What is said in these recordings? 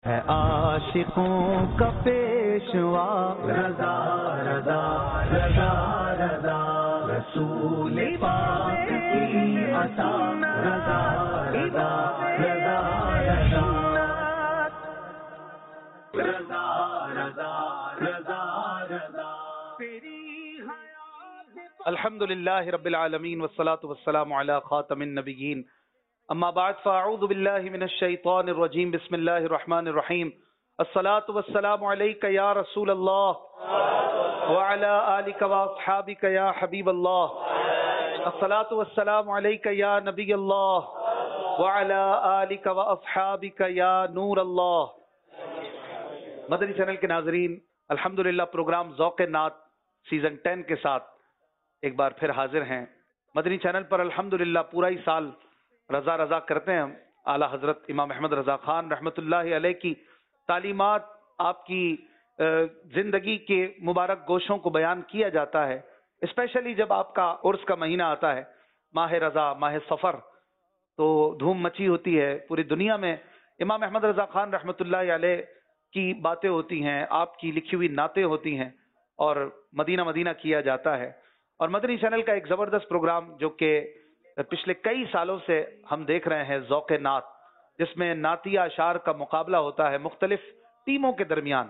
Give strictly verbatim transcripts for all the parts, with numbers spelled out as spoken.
ہے عاشقوں کا پیشوا رضا رضا رضا رضا رسول پاک کی عطا رضا رضا رضا رضا رضا رضا رضا رضا الحمد للہ رب العالمین والصلاة والسلام علی خاتم النبیین اما بعد فاعوذ باللہ من الشیطان الرجیم بسم اللہ الرحمن الرحیم الصلاة والسلام علیک یا رسول اللہ وعلی آلک واصحابک یا حبیب اللہ الصلاة والسلام علیک یا نبی اللہ وعلی آلک واصحابک یا نور اللہ۔ مدنی چینل کے ناظرین، الحمدللہ پروگرام ذوق نعت سیزن ٹین کے ساتھ ایک بار پھر حاضر ہیں۔ مدنی چینل پر الحمدللہ پورا ہی سال رضا رضا کرتے ہیں ہم۔ اعلیٰ حضرت امام احمد رضا خان رحمۃ اللہ علیہ کی تعلیمات، آپ کی زندگی کے مبارک گوشوں کو بیان کیا جاتا ہے، اسپیشلی جب آپ کا عرس کا مہینہ آتا ہے، ماہ رضا، ماہ سفر، تو دھوم مچی ہوتی ہے پوری دنیا میں۔ امام احمد رضا خان رحمۃ اللہ علیہ کی باتیں ہوتی ہیں، آپ کی لکھی ہوئی نعتیں ہوتی ہیں اور مدینہ مدینہ کیا جاتا ہے۔ اور مدنی چینل کا ایک زبردست پروگرام جو کہ پچھلے کئی سالوں سے ہم دیکھ رہے ہیں، ذوق نعت، جس میں نعتیہ اشعار کا مقابلہ ہوتا ہے مختلف ٹیموں کے درمیان،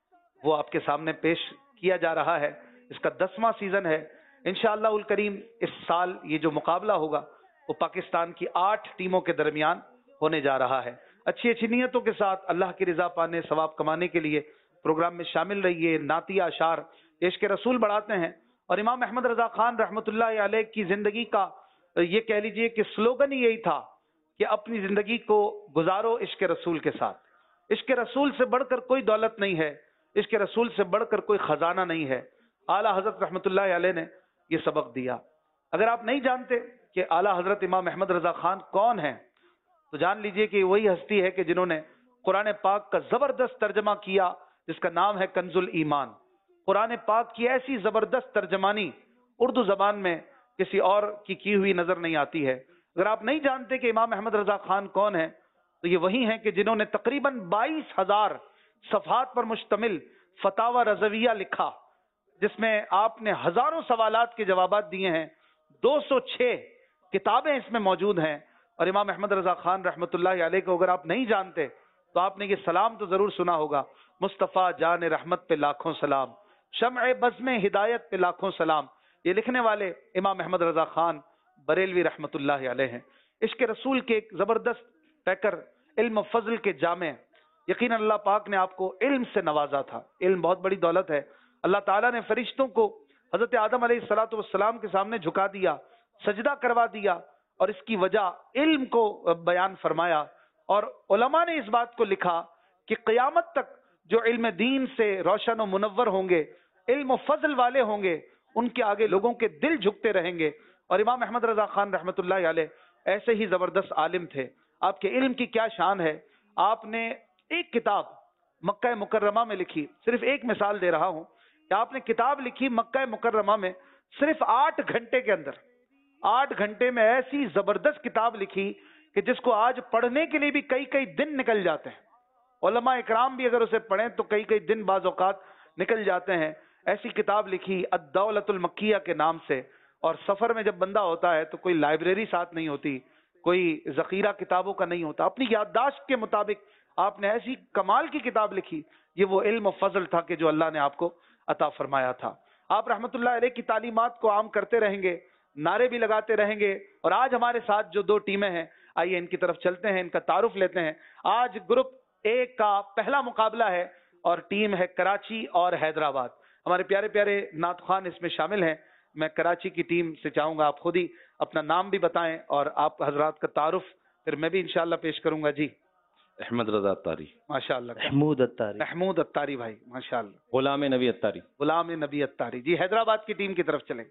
وہ آپ کے سامنے پیش کیا جا رہا ہے۔ اس کا دسواں سیزن ہے۔ انشاءاللہ الکریم اس سال یہ جو مقابلہ ہوگا وہ پاکستان کی آٹھ ٹیموں کے درمیان ہونے جا رہا ہے۔ اچھی اچھی نیتوں کے ساتھ اللہ کی رضا پانے، ثواب کمانے کے لیے پروگرام میں شامل رہیے۔ نعتیہ اشعار عشق رسول بڑھاتے ہیں، اور امام احمد رضا خان رحمۃ اللہ علیہ کی زندگی کا یہ کہہ لیجئے کہ سلوگن ہی یہی تھا کہ اپنی زندگی کو گزارو عشق رسول کے ساتھ۔ عشق رسول سے بڑھ کر کوئی دولت نہیں ہے، عشق رسول سے بڑھ کر کوئی خزانہ نہیں ہے۔ اعلیٰ حضرت رحمۃ اللہ علیہ نے یہ سبق دیا۔ اگر آپ نہیں جانتے کہ اعلیٰ حضرت امام احمد رضا خان کون ہیں، تو جان لیجئے کہ وہی ہستی ہے کہ جنہوں نے قرآن پاک کا زبردست ترجمہ کیا، جس کا نام ہے کنز الایمان۔ قرآن پاک کی ایسی زبردست ترجمانی اردو زبان میں کسی اور کی کی ہوئی نظر نہیں آتی ہے۔ اگر آپ نہیں جانتے کہ امام احمد رضا خان کون ہیں، تو یہ وہی ہیں کہ جنہوں نے تقریباً بائیس ہزار صفحات پر مشتمل فتاوی رضویہ لکھا، جس میں آپ نے ہزاروں سوالات کے جوابات دیے ہیں۔ دو سو چھ کتابیں اس میں موجود ہیں۔ اور امام احمد رضا خان رحمۃ اللہ علیہ کو اگر آپ نہیں جانتے تو آپ نے یہ سلام تو ضرور سنا ہوگا، مصطفیٰ جان رحمت پہ لاکھوں سلام، شمع بزم ہدایت پہ لاکھوں سلام۔ یہ لکھنے والے امام احمد رضا خان بریلوی رحمۃ اللہ علیہ ہیں۔ عشق رسول کے ایک زبردست پیکر، علم و فضل کے جامع۔ یقیناً اللہ پاک نے آپ کو علم سے نوازا تھا۔ علم بہت بڑی دولت ہے۔ اللہ تعالیٰ نے فرشتوں کو حضرت آدم علیہ الصلاۃ والسلام کے سامنے جھکا دیا، سجدہ کروا دیا، اور اس کی وجہ علم کو بیان فرمایا۔ اور علماء نے اس بات کو لکھا کہ قیامت تک جو علم دین سے روشن و منور ہوں گے، علم و فضل والے ہوں گے، ان کے آگے لوگوں کے دل جھکتے رہیں گے۔ اور امام احمد رضا خان رحمۃ اللہ علیہ ایسے ہی زبردست عالم تھے۔ آپ کے علم کی کیا شان ہے! آپ نے ایک کتاب مکہ مکرمہ میں لکھی، صرف ایک مثال دے رہا ہوں کہ آپ نے کتاب لکھی مکہ مکرمہ میں صرف آٹھ گھنٹے کے اندر۔ آٹھ گھنٹے میں ایسی زبردست کتاب لکھی کہ جس کو آج پڑھنے کے لیے بھی کئی کئی دن نکل جاتے ہیں۔ علماء اکرام بھی اگر اسے پڑھیں تو کئی کئی دن بعض اوقات نکل جاتے ہیں۔ ایسی کتاب لکھی الدولۃ المکیہ کے نام سے۔ اور سفر میں جب بندہ ہوتا ہے تو کوئی لائبریری ساتھ نہیں ہوتی، کوئی ذخیرہ کتابوں کا نہیں ہوتا، اپنی یادداشت کے مطابق آپ نے ایسی کمال کی کتاب لکھی۔ یہ وہ علم و فضل تھا کہ جو اللہ نے آپ کو عطا فرمایا تھا۔ آپ رحمت اللہ علیہ کی تعلیمات کو عام کرتے رہیں گے، نعرے بھی لگاتے رہیں گے۔ اور آج ہمارے ساتھ جو دو ٹیمیں ہیں، آئیے ان کی طرف چلتے ہیں، ان کا تعارف لیتے ہیں۔ آج گروپ اے کا پہلا مقابلہ ہے، اور ٹیم ہے کراچی اور حیدرآباد۔ ہمارے پیارے پیارے نعت خوان اس میں شامل ہیں۔ میں کراچی کی ٹیم سے چاہوں گا آپ خود ہی اپنا نام بھی بتائیں اور آپ حضرات کا تعارف پھر میں بھی انشاءاللہ پیش کروں گا۔ جی، احمد رضا اتاری، ماشاءاللہ۔ محمود اتاری، محمود اتاری بھائی، ماشاءاللہ۔ غلام نبی اتاری، غلام نبی اتاری۔ جی، حیدرآباد کی ٹیم کی طرف چلیں۔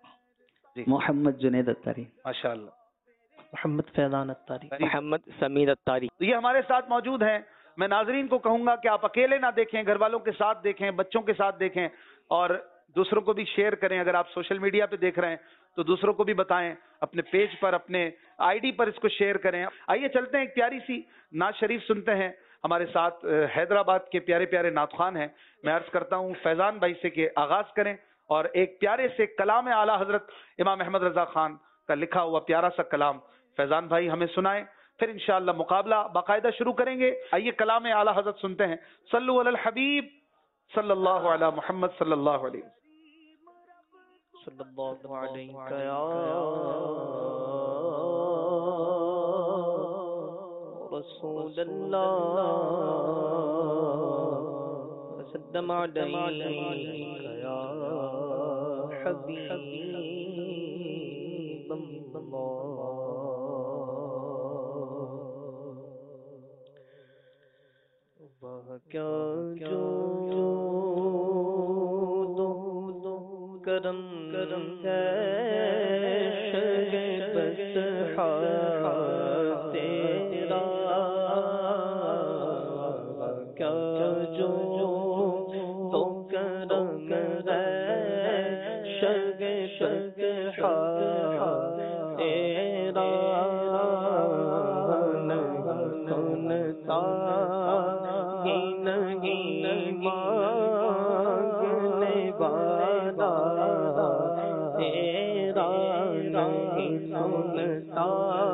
جی، محمد جنید اتاری، ماشاءاللہ۔ محمد فیضان اتاری، محمد سمیر اتاری۔ تو یہ ہمارے ساتھ موجود ہیں۔ میں ناظرین کو کہوں گا کہ آپ اکیلے نہ دیکھیں، گھر والوں کے ساتھ دیکھیں، بچوں کے ساتھ دیکھیں، اور دوسروں کو بھی شیئر کریں۔ اگر آپ سوشل میڈیا پہ دیکھ رہے ہیں تو دوسروں کو بھی بتائیں، اپنے پیج پر، اپنے آئی ڈی پر اس کو شیئر کریں۔ آئیے چلتے ہیں، ایک پیاری سی نعت شریف سنتے ہیں۔ ہمارے ساتھ حیدرآباد کے پیارے پیارے نعت خوان ہیں. میں عرض کرتا ہوں فیضان بھائی سے کہ آغاز کریں اور ایک پیارے سے کلام اعلیٰ حضرت امام احمد رضا خان کا لکھا ہوا پیارا سا کلام فیضان بھائی ہمیں سنائیں، پھر انشاءاللہ مقابلہ باقاعدہ شروع کریں گے. آئیے کلام اعلیٰ حضرت سنتے ہیں. صلو علی الحبیب صلی اللہ علی محمد صلی اللہ علیہ وسلم. صلی اللہ علیہ یا رسول اللہ وسلم علیک یا حبیب اللہ. وہ کیا جو کرم کرم ہے بسحا تیرا، کیا جو تو کرم ہے شگ بسحا تیرا، نہیں سنتا نہیں مانگنے والا تیرا، نہیں سنتا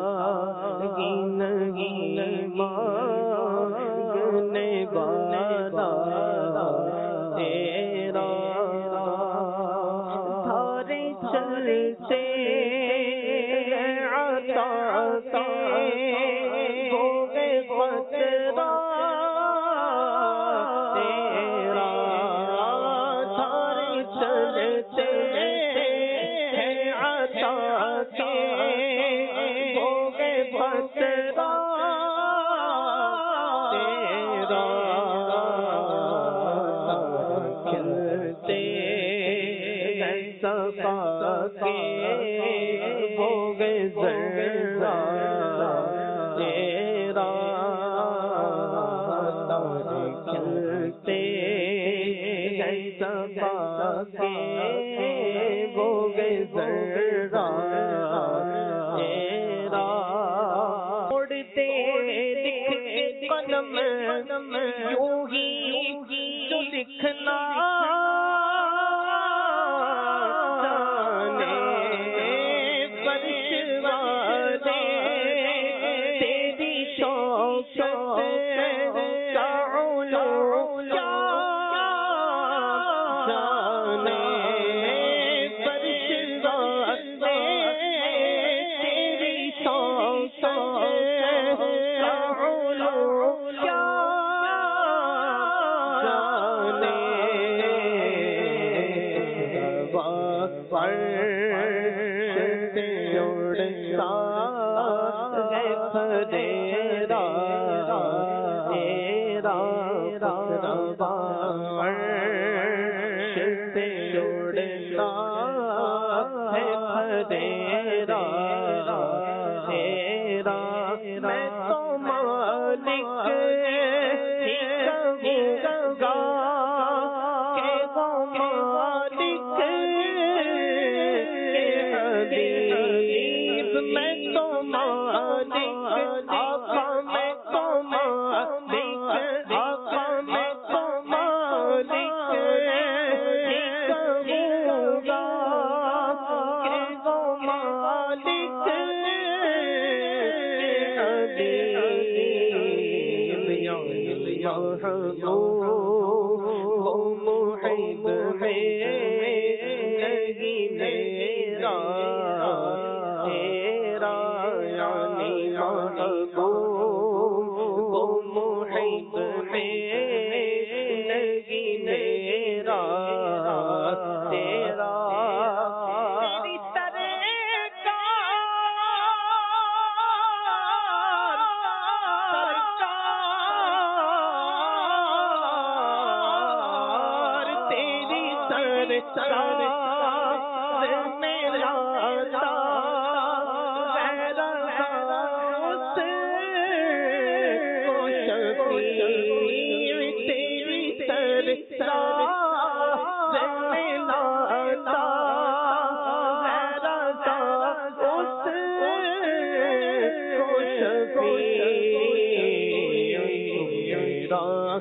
نہیں مانگنے والا تیرا. دھارے چلتے عطا کے ہوئے خطرہ یوں ہی جو لکھنا جانے فرش والے تیری شوقت کا علو کیا جانے فرش والے تیری شوقت کا علو کیا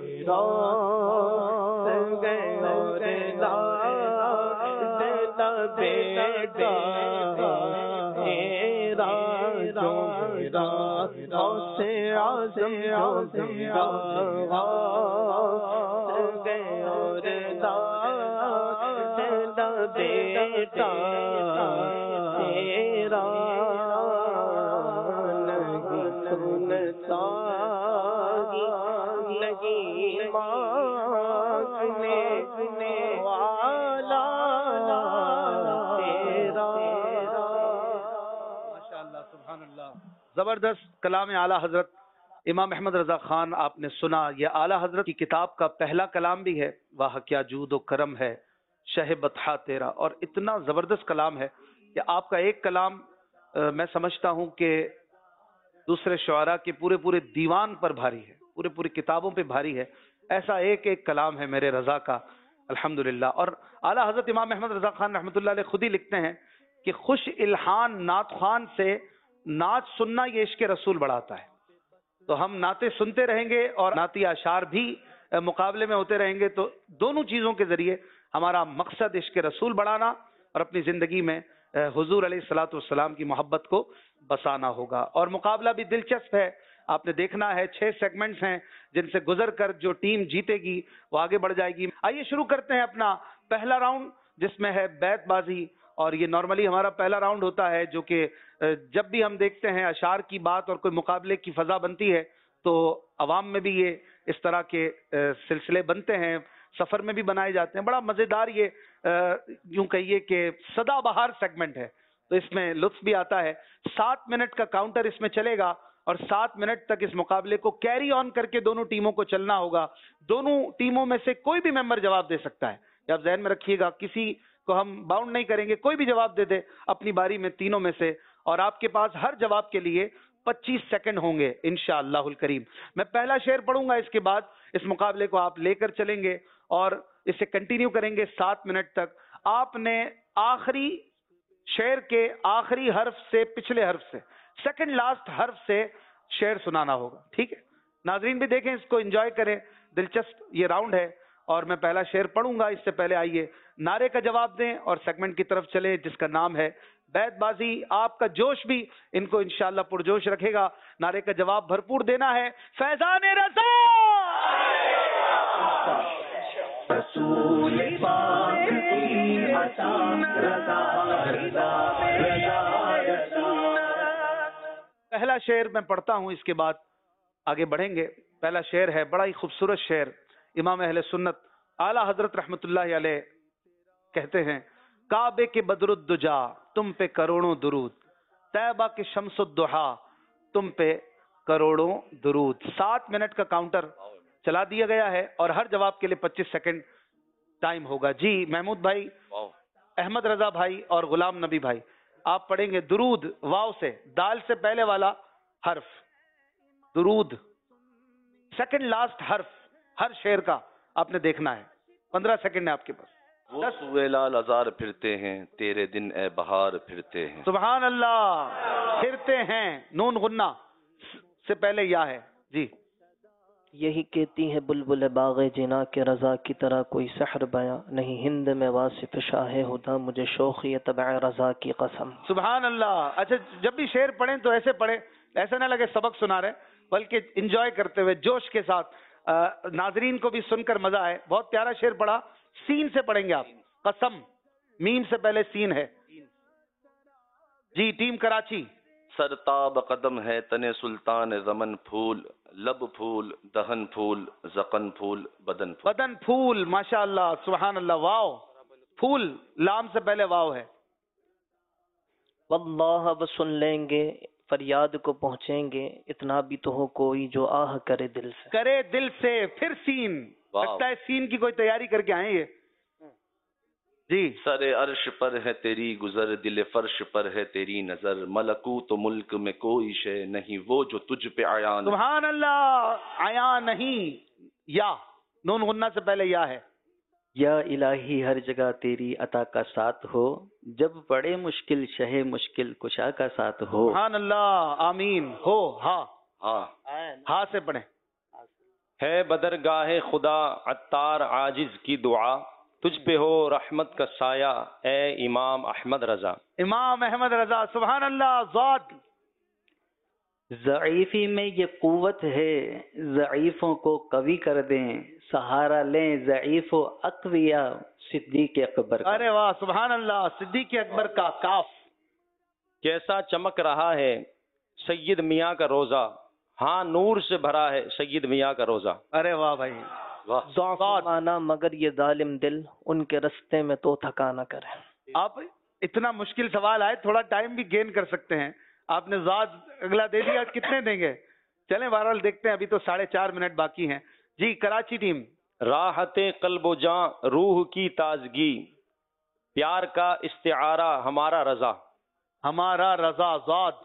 روت گئے اور لاڈلا بیٹا میرا جو میرا غوث اعظم جو میرا روت گئے اور لاڈلا بیٹا تیرا نہیں سنتا نہیں مانگنے والا تیرا. ماشاءاللہ سبحان اللہ. زبردست کلام اعلیٰ حضرت امام احمد رضا خان آپ نے سنا. یہ اعلیٰ حضرت کی کتاب کا پہلا کلام بھی ہے. واہ کیا جود و کرم ہے شہ بطحا تیرا. اور اتنا زبردست کلام ہے کہ آپ کا ایک کلام میں سمجھتا ہوں کہ دوسرے شعراء کے پورے پورے دیوان پر بھاری ہے, پورے پوری کتابوں پہ بھاری ہے. ایسا ایک ایک کلام ہے میرے رضا کا الحمدللہ. اور اعلیٰ حضرت امام احمد رضا خان رحمۃ اللہ علیہ خود ہی لکھتے ہیں کہ خوش الحان نعت خوان سے نعت سننا یہ عشق رسول بڑھاتا ہے. تو ہم نعتیں سنتے رہیں گے اور نعتی اشعار بھی مقابلے میں ہوتے رہیں گے, تو دونوں چیزوں کے ذریعے ہمارا مقصد عشق رسول بڑھانا اور اپنی زندگی میں حضور علیہ الصلوۃ والسلام کی محبت کو بسانا ہوگا. اور مقابلہ بھی دلچسپ ہے, آپ نے دیکھنا ہے چھ سیگمنٹس ہیں جن سے گزر کر جو ٹیم جیتے گی وہ آگے بڑھ جائے گی. آئیے شروع کرتے ہیں اپنا پہلا راؤنڈ جس میں ہے بیت بازی. اور یہ نارملی ہمارا پہلا راؤنڈ ہوتا ہے جو کہ جب بھی ہم دیکھتے ہیں اشعار کی بات اور کوئی مقابلے کی فضا بنتی ہے تو عوام میں بھی یہ اس طرح کے سلسلے بنتے ہیں, سفر میں بھی بنائے جاتے ہیں. بڑا مزیدار یہ یوں کہیے کہ سدا بہار سیگمنٹ ہے, تو اس میں لطف بھی آتا ہے. سات منٹ کا کاؤنٹر اس میں چلے گا اور سات منٹ تک اس مقابلے کو کیری آن کر کے دونوں ٹیموں کو چلنا ہوگا. دونوں ٹیموں میں سے کوئی بھی ممبر جواب دے سکتا ہے, یہ آپ ذہن میں رکھیے گا. کسی کو ہم باؤنڈ نہیں کریں گے, کوئی بھی جواب دے دے اپنی باری میں تینوں میں سے. اور آپ کے پاس ہر جواب کے لیے پچیس سیکنڈ ہوں گے انشاءاللہ الکریم. میں پہلا شعر پڑھوں گا, اس کے بعد اس مقابلے کو آپ لے کر چلیں گے اور اسے کنٹینیو کریں گے سات منٹ تک. آپ نے آخری شعر کے آخری حرف سے پچھلے حرف سے سیکنڈ لاسٹ حرف سے شعر سنانا ہوگا, ٹھیک ہے. ناظرین بھی دیکھیں, اس کو انجوائے کریں, دلچسپ یہ راؤنڈ ہے. اور میں پہلا شعر پڑھوں گا, اس سے پہلے آئیے نعرے کا جواب دیں اور سیگمنٹ کی طرف چلیں جس کا نام ہے بیت بازی. آپ کا جوش بھی ان کو انشاءاللہ پرجوش رکھے گا. نعرے کا جواب بھرپور دینا ہے. فیضان رضا رسول پاک کی عطا رضا رضا رضا رضا. پہلا شعر میں پڑھتا ہوں, اس کے بعد آگے بڑھیں گے. پہلا شعر ہے بڑا ہی خوبصورت شعر. امام اہل سنت اعلیٰ حضرت رحمت اللہ علیہ کہتے ہیں کعبے کے بدر الدجا تم پہ کروڑوں درود, طیبہ کے شمس الضحا تم پہ کروڑوں درود. سات منٹ کا کاؤنٹر چلا دیا گیا ہے اور ہر جواب کے لیے پچیس سیکنڈ ٹائم ہوگا. جی محمود بھائی, احمد رضا بھائی اور غلام نبی بھائی, آپ پڑھیں گے درود واو سے, دال سے پہلے والا حرف درود. سیکنڈ لاسٹ حرف ہر شعر کا آپ نے دیکھنا ہے. پندرہ سیکنڈ ہے آپ کے پاس. وہ سوئے لال ہزار پھرتے ہیں تیرے دن اے بہار پھرتے ہیں. سبحان اللہ. پھرتے ہیں, نون غنہ سے پہلے یا ہے. جی یہی کہتی ہے بلبل باغ جنا کے رضا کی طرح کوئی سحر بیاں نہیں, ہند میں واصف شاہ ہدا مجھے شوخی تبع رضا کی قسم. سبحان اللہ. اچھا جب بھی شعر پڑھیں تو ایسے پڑھیں, ایسا نہ لگے سبق سنا رہے, بلکہ انجوائے کرتے ہوئے جوش کے ساتھ, ناظرین کو بھی سن کر مزہ آئے. بہت پیارا شعر پڑھا. سین سے پڑھیں گے آپ. قسم میم سے پہلے سین ہے. جی ٹیم کراچی. سرتاب قدم ہے تنے سلطان زمن پھول, لب پھول دہن پھول زقن پھول بدن پھول. بدن پھول. ماشاء اللہ سبحان اللہ. واو پھول لام سے پہلے واو ہے. واللہ اب سن لیں گے فریاد کو پہنچیں گے, اتنا بھی تو ہو کوئی جو آہ کرے دل سے. کرے دل سے. پھر سین. لگتا ہے سین کی کوئی تیاری کر کے آئے یہ. جی سر عرش پر ہے تیری گزر, دل فرش پر ہے تیری نظر, ملکوت ملک میں کوئی شے نہیں وہ جو تجھ پہ آیا نہیں. سبحان اللہ. آیا نہیں. یا نون غنہ سے پہلے یا ہے. یا الہی ہر جگہ تیری عطا کا ساتھ ہو, جب پڑے مشکل شہ مشکل کشا کا ساتھ ہو. سبحان اللہ. آمین. ہو ہا ہاں ہا سے پڑھیں. ہے بدرگاہ خدا عطار عاجز کی دعا، تجھ پہ ہو رحمت کا سایہ اے امام احمد رضا۔ امام احمد رضا، سبحان اللہ۔ ذات ضعیفی میں یہ قوت ہے، ضعیفوں کو قوی کر دیں، سہارا لیں ضعیف و اقویا صدیق اکبر کا۔ ارے واہ، سبحان اللہ۔ صدیق اکبر کا کاف۔ کیسا چمک رہا ہے سید میاں کا روزہ، ہاں نور سے بھرا ہے سید میاں کا روزہ۔ ارے واہ بھائی، ضعف مانا مگر یہ ظالم دل ان کے رستے میں تو تھکا نہ کرے۔ آپ اتنا مشکل سوال آئے، تھوڑا ٹائم بھی گین کر سکتے ہیں۔ آپ نے ذات اگلا دے دیا، کتنے دیں گے؟ چلیں بہرحال دیکھتے ہیں، ابھی تو ساڑھے چار منٹ باقی ہیں۔ جی کراچی ٹیم۔ راحت قلب و جاں روح کی تازگی، پیار کا استعارہ ہمارا رضا۔ ہمارا رضا۔ ذات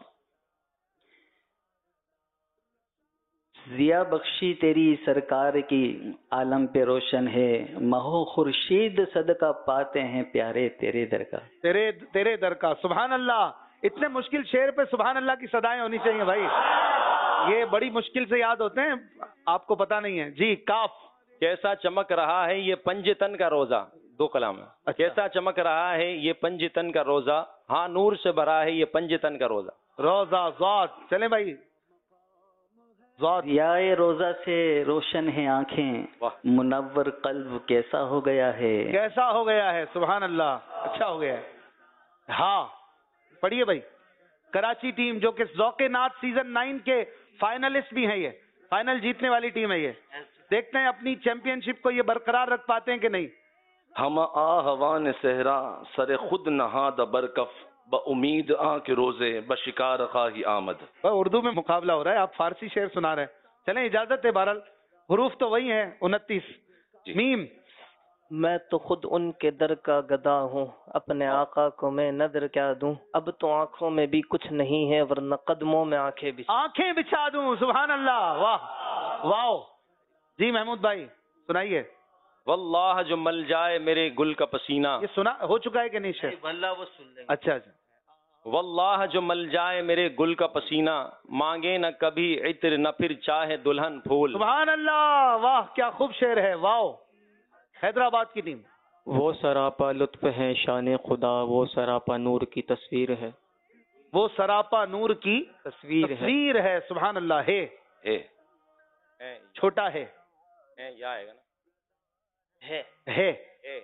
ضیا بخشی تیری سرکار کی عالم پہ روشن ہے، مہو خورشید صدقہ پاتے ہیں پیارے تیرے در کا۔ تیرے تیرے در کا، سبحان اللہ۔ اتنے مشکل شعر پہ سبحان اللہ کی صدائیں ہونی چاہیے بھائی، یہ بڑی مشکل سے یاد ہوتے ہیں، آپ کو پتہ نہیں ہے۔ جی کاف۔ کیسا چمک رہا ہے یہ پنجتن کا روزہ، دو کلام ہے۔ کیسا چمک رہا ہے یہ پنجتن کا روزہ، ہاں نور سے بھرا ہے یہ پنجتن کا روزہ۔ روزہ۔ ذات چلیں بھائی۔ ذات ضیائے روزہ سے روشن ہیں آنکھیں، منور قلب کیسا ہو گیا ہے۔ کیسا ہو گیا ہے، سبحان اللہ، اچھا ہو گیا ہے۔ ہاں پڑھیے بھائی۔ کراچی ٹیم جو کہ ذوق نعت سیزن نائن کے فائنلسٹ بھی ہیں، یہ فائنل جیتنے والی ٹیم ہے۔ یہ دیکھتے ہیں اپنی چیمپئن شپ کو یہ برقرار رکھ پاتے ہیں کہ نہیں۔ ہم آہوان صحرا سر خود نہاد برکف، با امید آ کے روزے بشکار خواہی آمد۔ اردو میں مقابلہ ہو رہا ہے، آپ فارسی شعر سنا رہے ہیں۔ چلیں اجازت ہے، بہرحال حروف تو وہی ہیں انتیس۔ میم۔ میں تو خود ان کے در کا گدا ہوں، اپنے آقا کو میں نظر کیا دوں، اب تو آنکھوں میں بھی کچھ نہیں ہے ورنہ قدموں میں آنکھیں بھی۔ آنکھیں بچھا دوں، سبحان اللہ، واہ واہ۔ جی محمود بھائی سنائیے۔ واللہ جو مل جائے میرے گل کا پسینہ، یہ سنا ہو چکا ہے کہ نہیں شعر؟ اچھا اچھا۔ واللہ جو مل جائے میرے گل کا پسینہ، مانگے نہ کبھی عطر نہ پھر چاہے دلہن پھول۔ سبحان اللہ، واہ کیا خوب شعر ہے، واہ۔ حیدرآباد کی ٹیم۔ وہ سراپا لطف ہے شان خدا، وہ سراپا نور کی تصویر ہے۔ وہ سراپا نور کی تصویر ہے۔ تصویر ہے، سبحان اللہ۔ ہے ہے چھوٹا ہے، ہے یا آئے گا نا، ہے ہے ہے۔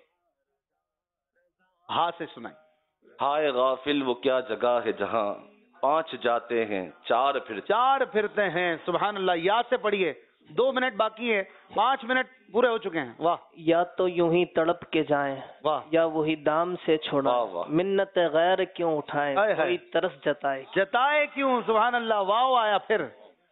ہاں سے سنائیں۔ ہائے غافل وہ کیا جگہ ہے جہاں پانچ جاتے ہیں چار پھر چار پھرتے ہیں، سبحان اللہ۔ یا سے پڑھیے، دو منٹ باقی ہے، پانچ منٹ پورے ہو چکے ہیں۔ واہ یا تو یوں ہی تڑپ کے جائیں، واہ۔ یا وہی دام سے چھوڑا، واہ واہ۔ منت غیر کیوں اٹھائیں، ہائے ہائے۔ کوئی طرف جتائے۔ جتائے کیوں، سبحان اللہ، واو آیا پھر۔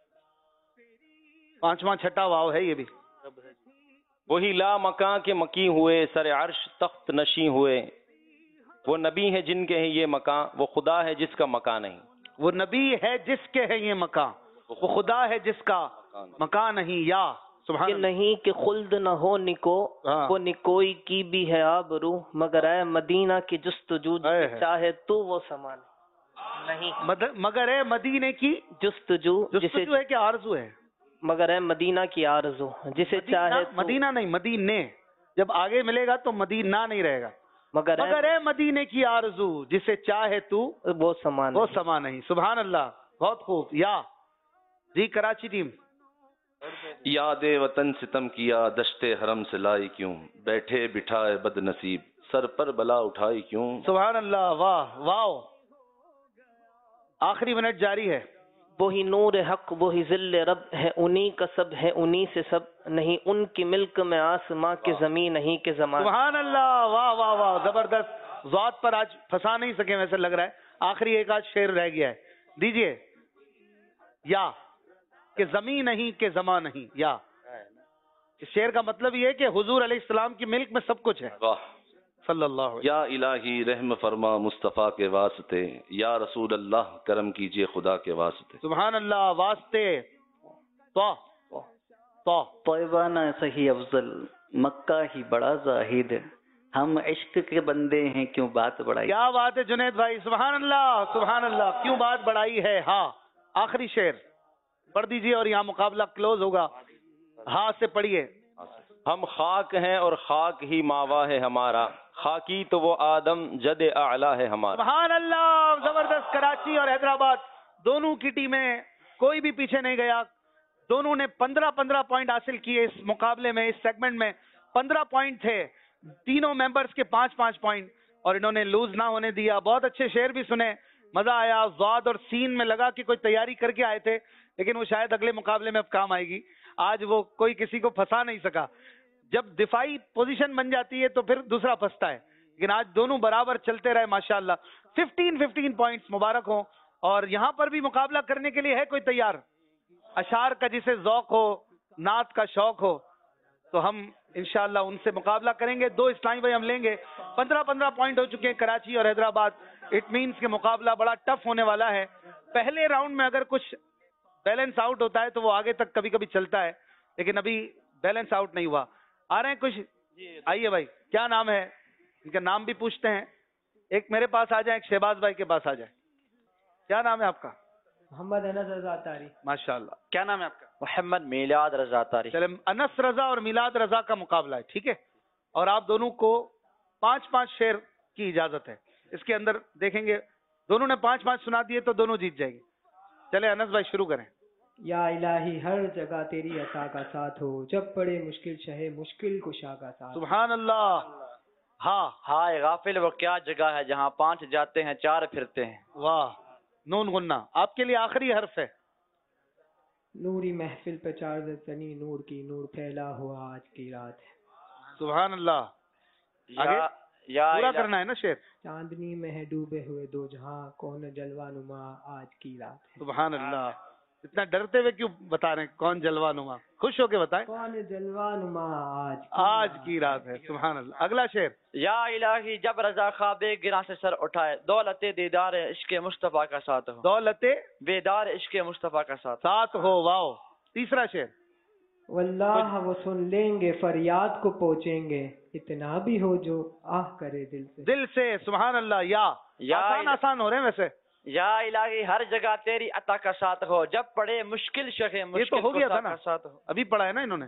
پانچواں چھٹا واو ہے یہ بھی۔ وہی لا مکان کے مکی ہوئے، سر عرش تخت نشیں ہوئے، وہ نبی ہے جن کے ہیں یہ مکان، وہ خدا ہے جس کا مکان نہیں۔ وہ نبی ہے جس کے ہے یہ مکان، وہ خدا ہے جس کا مکان نہیں۔ یا سبحان یہ اللہ۔ نہیں کہ خلد نہ ہو نکو، ہاں۔ وہ نکوئی کی بھی ہے آبرو، مگر اے مدینہ کی جستجو، اے جسے ہے۔ چاہے تو وہ سمان نہیں۔ مد- مگر اے مدینے کی جستجو جسے جستجو ہے کہ آرزو ہے؟ مگر اے مدینہ کی آرزو، جسے مدینہ- چاہے تو مدینہ نہیں، مدینے، جب آگے ملے گا تو مدینہ نہیں رہے گا۔ مگر مگر اے اے مدینے کی آرزو جسے چاہے تو وہ سمان وہ سما نہیں، سبحان اللہ، بہت خوب۔ یا جی کراچی ٹیم۔ یاد وطن ستم کیا دشت حرم سے لائی کیوں، بیٹھے بٹھائے بد نصیب سر پر بلا اٹھائی کیوں۔ سبحان اللہ، واہ واہ۔ آخری منٹ جاری ہے۔ وہی نور حق وہی ذل رب ہے، انہی کا سب ہے انہی سے سب، نہیں ان کی ملک میں آسماں کے زمین نہیں کے زمان۔ سبحان اللہ، واہ واہ واہ، زبردست۔ ذات پر آج پھنسا نہیں سکے ویسے لگ رہا ہے، آخری ایک آج شعر رہ گیا ہے، دیجئے۔ یا کہ زمین نہیں کہ زمان نہیں۔ یا اس شعر کا مطلب یہ ہے کہ حضور علیہ السلام کی ملک میں سب کچھ ہے، واہ۔ صلی اللہ علیہ یا الہی رحم فرما مصطفیٰ کے واسطے، یا رسول اللہ کرم کیجئے خدا کے واسطے۔ سبحان اللہ، واسطے تو تو طیبہ نہ صحیح افضل، مکہ ہی بڑا زاہد، ہم عشق کے بندے ہیں کیوں بات بڑائی۔ کیا بات ہے جنید بھائی، سبحان اللہ سبحان اللہ، کیوں بات بڑھائی ہے۔ ہاں آخری شعر پڑھ دیجئے اور یہاں مقابلہ کلوز ہوگا۔ ہاں سے پڑھیے. ہم خاک ہیں اور خاک ہی ماوا ہے ہمارا، خاکی تو وہ آدم جد اعلیٰ ہے ہمارا. سبحان اللہ. زبردست. کراچی اور حیدرآباد دونوں کی ٹیمیں کوئی بھی پیچھے نہیں گیا. دونوں نے پندرہ پندرہ پوائنٹ حاصل کیے اس مقابلے میں. اس سیگمنٹ میں پندرہ پوائنٹ تھے تینوں ممبرز کے، پانچ پانچ پوائنٹ، اور انہوں نے لوز نہ ہونے دیا. بہت اچھے شعر بھی سنے، مزہ آیا. زواد اور سین میں لگا کہ کوئی تیاری کر کے آئے تھے، لیکن وہ شاید اگلے مقابلے میں اب کام آئے گی. آج وہ کوئی کسی کو پھنسا نہیں سکا. جب دفاعی پوزیشن بن جاتی ہے تو پھر دوسرا پھنستا ہے، لیکن آج دونوں برابر چلتے رہے ماشاءاللہ. ففٹین ففٹین پوائنٹس مبارک ہوں. اور یہاں پر بھی مقابلہ کرنے کے لیے ہے کوئی تیار؟ اشعار کا جسے ذوق ہو، نعت کا شوق ہو، تو ہم انشاءاللہ ان سے مقابلہ کریں گے. دو اسلامی بھائی ہم لیں گے. پندرہ پندرہ پوائنٹ ہو چکے ہیں کراچی اور حیدرآباد. اٹ مینس کہ مقابلہ بڑا ٹف ہونے والا ہے. پہلے راؤنڈ میں اگر کچھ بیلنس آؤٹ ہوتا ہے تو وہ آگے تک کبھی کبھی چلتا ہے، لیکن ابھی بیلنس آؤٹ نہیں ہوا. آ رہے ہیں کچھ؟ آئیے بھائی. کیا نام ہے ان کا؟ نام بھی پوچھتے ہیں. ایک میرے پاس آ جائیں، ایک شہباز بھائی کے پاس آ جائیں. کیا نام ہے آپ کا؟ محمد انس رضا تاری. ماشاء اللہ. کیا نام ہے آپ کا؟ محمد میلاد رضا تاری. چلے انس رضا اور میلاد رضا کا مقابلہ ہے، ٹھیک ہے. اور آپ دونوں کو پانچ پانچ شعر کی اجازت ہے. اس کے اندر دیکھیں گے دونوں نے پانچ پانچ سنا دیے تو دونوں جیت جائیں گے. چلے انس بھائی شروع کریں. یا الہی ہر جگہ تیری عطا کا ساتھ ہو، جب پڑے مشکل شہے مشکل کشا کا ساتھ. سبحان اللہ. ہاں ہائے غافل وہ کیا جگہ ہے جہاں پانچ جاتے ہیں چار پھرتے ہیں. واہ. نون غنہ آپ کے لیے آخری حرف ہے. نوری محفل پہ چار زنی نور کی، نور پھیلا ہوا آج کی رات ہے. سبحان اللہ. آگے یا پورا کرنا ہے نا شعر. چاندنی میں ہے ڈوبے ہوئے دو جہاں، کون جلوہ نما آج کی رات ہے. سبحان اللہ. اتنا ڈرتے ہوئے کیوں بتا رہے ہیں؟ کون جلوہ نما؟ خوش ہو کے بتائیں. کون جلوہ نما آج آج کی رات ہے. سبحان اللہ. اگلا شعر. یا الہی جب رضا خواب گراں سے سر اٹھائے، دولت دیدار عشق مصطفیٰ کا ساتھ ہو. دولت بیدار عشق مصطفیٰ کا ساتھ ساتھ ہو. واو. تیسرا شعر. واللہ وہ سن لیں گے فریاد کو پہنچیں گے، اتنا بھی ہو جو آہ کرے دل سے. دل سے. سبحان اللہ. یا آسان آسان ہو رہے ہیں ویسے. یا الہی ہر جگہ تیری عطا کا ساتھ ہو، جب پڑے مشکل شہے یہ تو ہو گیا تھا نا، ساتھ ہو. ابھی پڑھا ہے نا انہوں نے.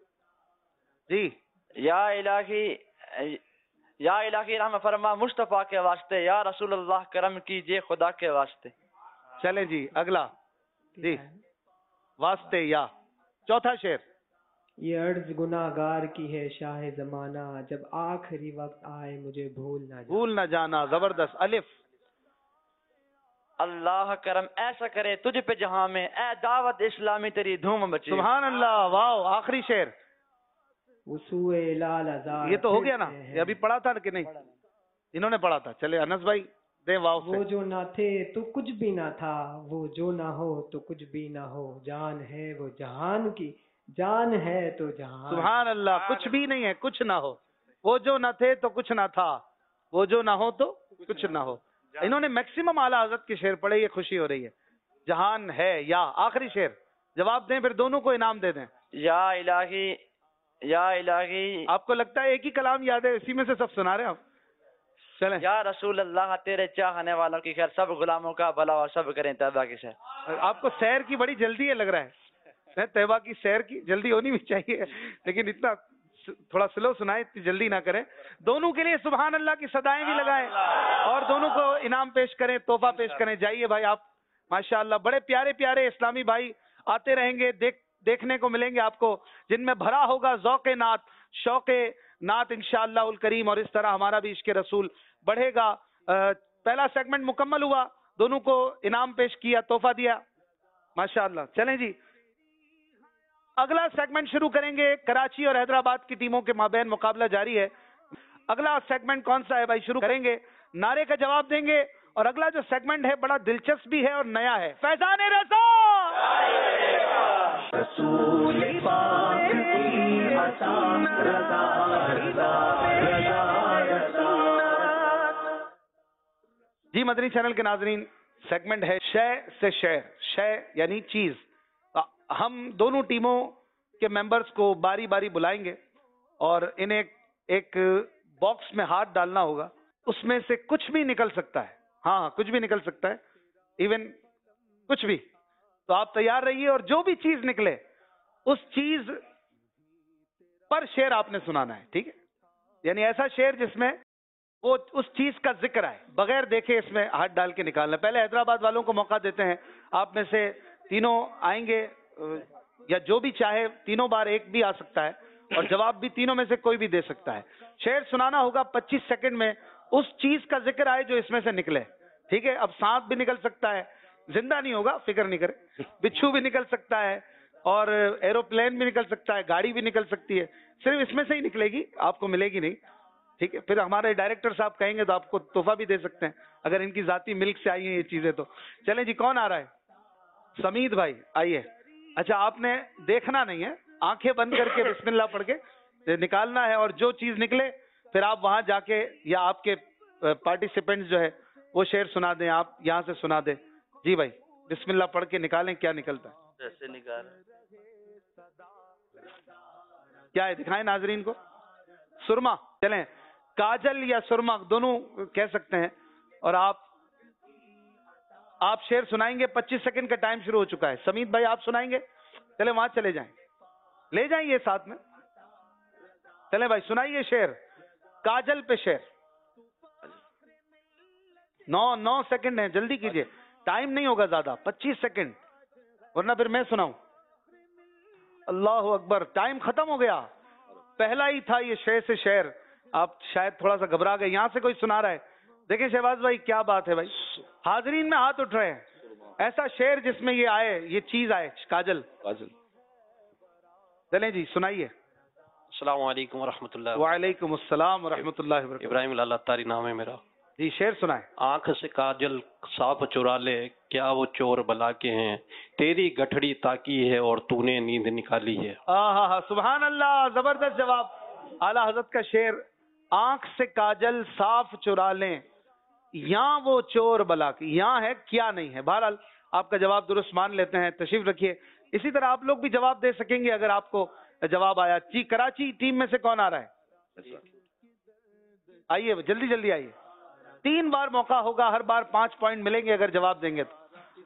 جی. یا الہی یا الہی رحم فرما مصطفیٰ کے واسطے، یا رسول اللہ کرم کیجئے خدا کے واسطے. چلیں جی اگلا. جی واسطے یا. چوتھا شعر. یہ عرض گناہ گار کی ہے شاہ زمانہ، جب آخری وقت آئے مجھے بھول نہ جانا. بھول نہ جانا. زبردست. الف. اللہ کرم ایسا کرے تجھ پہ جہاں میں، اے دعوت اسلامی تیری دھوم مچے. سبحان اللہ. واو. آخری شعر. وسوئے لال ازار. یہ تو ہو گیا نا، یہ ابھی پڑھا تھا کہ نہیں؟ انہوں نے پڑھا تھا. چلے انس بھائی دے واو سے. وہ جو نہ تھے تو کچھ بھی نہ تھا، وہ جو نہ ہو تو کچھ بھی نہ ہو، جان ہے وہ جہان کی، جان ہے تو جہان. سبحان اللہ. کچھ بھی نہیں ہے، کچھ نہ ہو. وہ جو نہ تھے تو کچھ نہ تھا، وہ جو نہ ہو تو کچھ نہ ہو. انہوں نے میکسیمم اعلیٰ حضرت کے شعر پڑھے، یہ خوشی ہو رہی ہے. جہان ہے یا. آخری شعر. جواب دیں پھر دونوں کو انعام دے دیں. یا الہی یا الہی. آپ کو لگتا ہے ایک ہی کلام یاد ہے، اسی میں سے سب سنا رہے ہیں آپ؟ چلیں. یا رسول اللہ تیرے چاہنے والوں کی خیر، سب غلاموں کا بھلا اور سب کریں طیبہ کی سیر. آپ کو سیر کی بڑی جلدی ہے لگ رہا ہے. طیبہ کی سیر کی جلدی ہونی بھی چاہیے، لیکن اتنا تھوڑا سلو سنائے، اتنی جلدی نہ کریں. دونوں کے لیے سبحان اللہ کی صدائیں بھی لگائیں اور دونوں کو انعام پیش کریں، تحفہ پیش کریں. جائیے بھائی آپ ماشاءاللہ بڑے پیارے پیارے اسلامی بھائی آتے رہیں گے، دیکھ دیکھنے کو ملیں گے آپ کو، جن میں بھرا ہوگا ذوق نعت، شوق نعت انشاءاللہ الکریم. اور اس طرح ہمارا بھی عشق رسول بڑھے گا. پہلا سیگمنٹ مکمل ہوا، دونوں کو انعام پیش کیا، تحفہ دیا ماشاءاللہ. چلیں جی اگلا سیگمنٹ شروع کریں گے. کراچی اور حیدرآباد کی ٹیموں کے مابین مقابلہ جاری ہے. اگلا سیگمنٹ کون سا ہے بھائی؟ شروع کریں گے، نعرے کا جواب دیں گے. اور اگلا جو سیگمنٹ ہے بڑا دلچسپ بھی ہے اور نیا ہے. فیضان رضا. رسول پاک کی عطا رضا رضا رضا رضا. جی مدنی چینل کے ناظرین، سیگمنٹ ہے شے سے شعر. شے یعنی چیز. ہم دونوں ٹیموں کے ممبرز کو باری باری بلائیں گے اور انہیں ایک باکس میں ہاتھ ڈالنا ہوگا. اس میں سے کچھ بھی نکل سکتا ہے. ہاں ہاں کچھ بھی نکل سکتا ہے، ایون کچھ بھی. تو آپ تیار رہیے اور جو بھی چیز نکلے اس چیز پر شعر آپ نے سنانا ہے، ٹھیک ہے؟ یعنی ایسا شعر جس میں وہ اس چیز کا ذکر آئے، بغیر دیکھے اس میں ہاتھ ڈال کے نکالنا۔ پہلے حیدرآباد والوں کو موقع دیتے ہیں، آپ میں سے تینوں آئیں گے یا جو بھی چاہے تینوں بار ایک بھی آ سکتا ہے اور جواب بھی تینوں میں سے کوئی بھی دے سکتا ہے۔ شعر سنانا ہوگا پچیس سیکنڈ میں، اس چیز کا ذکر آئے جو اس میں سے نکلے، ٹھیک ہے؟ اب سانپ بھی نکل سکتا ہے، زندہ نہیں ہوگا، فکر نہیں کرے، بچھو بھی نکل سکتا ہے اور ایروپلین بھی نکل سکتا ہے، گاڑی بھی نکل سکتی ہے، صرف اس میں سے ہی نکلے گی، آپ کو ملے گی نہیں، ٹھیک ہے؟ پھر ہمارے ڈائریکٹر صاحب کہیں گے تو آپ کو تحفہ بھی دے سکتے ہیں اگر ان کی ذاتی ملک سے آئی ہیں یہ چیزیں تو۔ چلیں جی، کون آ رہا ہے؟ سمید بھائی آئیے۔ اچھا، آپ نے دیکھنا نہیں ہے، آنکھیں بند کر کے بسم اللہ پڑھ کے نکالنا ہے، اور جو چیز نکلے پھر آپ وہاں جا کے یا آپ کے پارٹیسپینٹس جو ہے وہ شعر سنا دیں، آپ یہاں سے سنا دیں۔ جی بھائی، بسم اللہ پڑھ کے نکالیں، کیا نکلتا ہے؟ ایسے نکال کیا ہے دکھائیں ناظرین کو؟ سرما، چلیں کاجل یا سرما دونوں کہہ سکتے ہیں، اور آپ آپ شعر سنائیں گے۔ پچیس سیکنڈ کا ٹائم شروع ہو چکا ہے۔ سمیت بھائی آپ سنائیں گے؟ چلے وہاں چلے جائیں، لے جائیں یہ ساتھ میں۔ چلیں بھائی سنائیے شعر، کاجل پہ شعر۔ نو نو سیکنڈ ہیں، جلدی کیجئے، ٹائم نہیں ہوگا زیادہ، پچیس سیکنڈ، ورنہ پھر میں سناؤں۔ اللہ اکبر، ٹائم ختم ہو گیا، پہلا ہی تھا یہ شعر سے شعر، آپ شاید تھوڑا سا گھبرا گئے۔ یہاں سے کوئی سنا رہا ہے؟ دیکھیں شہباز بھائی کیا بات ہے بھائی، حاضرین میں ہاتھ اٹھ رہے ہیں، ایسا شعر جس میں یہ آئے، یہ چیز آئے، کاجل۔ کاجل چلیں جی سنائیے۔ السلام علیکم ورحمۃ اللہ۔ وعلیکم السلام ورحمۃ اللہ وبرکاتہ۔ ابراہیم لالہ تاری نام ہے میرا۔ جی شعر سنائیں۔ آنکھ سے کاجل صاف چرا لے، کیا وہ چور بلا کے ہیں، تیری گٹھڑی تاکی ہے اور تو نے نیند نکالی ہے۔ ہاں ہاں سبحان اللہ، زبردست جواب، اعلیٰ حضرت کا شعر۔ آنکھ سے کاجل صاف چرا لیں، یہاں وہ چور بلا کی، یہاں ہے کیا نہیں ہے۔ بہرحال آپ کا جواب درست مان لیتے ہیں، تشریف رکھیے۔ اسی طرح آپ لوگ بھی جواب دے سکیں گے اگر آپ کو جواب آیا۔ جی کراچی ٹیم میں سے کون آ رہا ہے؟ آئیے جلدی جلدی آئیے، تین بار موقع ہوگا، ہر بار پانچ پوائنٹ ملیں گے اگر جواب دیں گے تو۔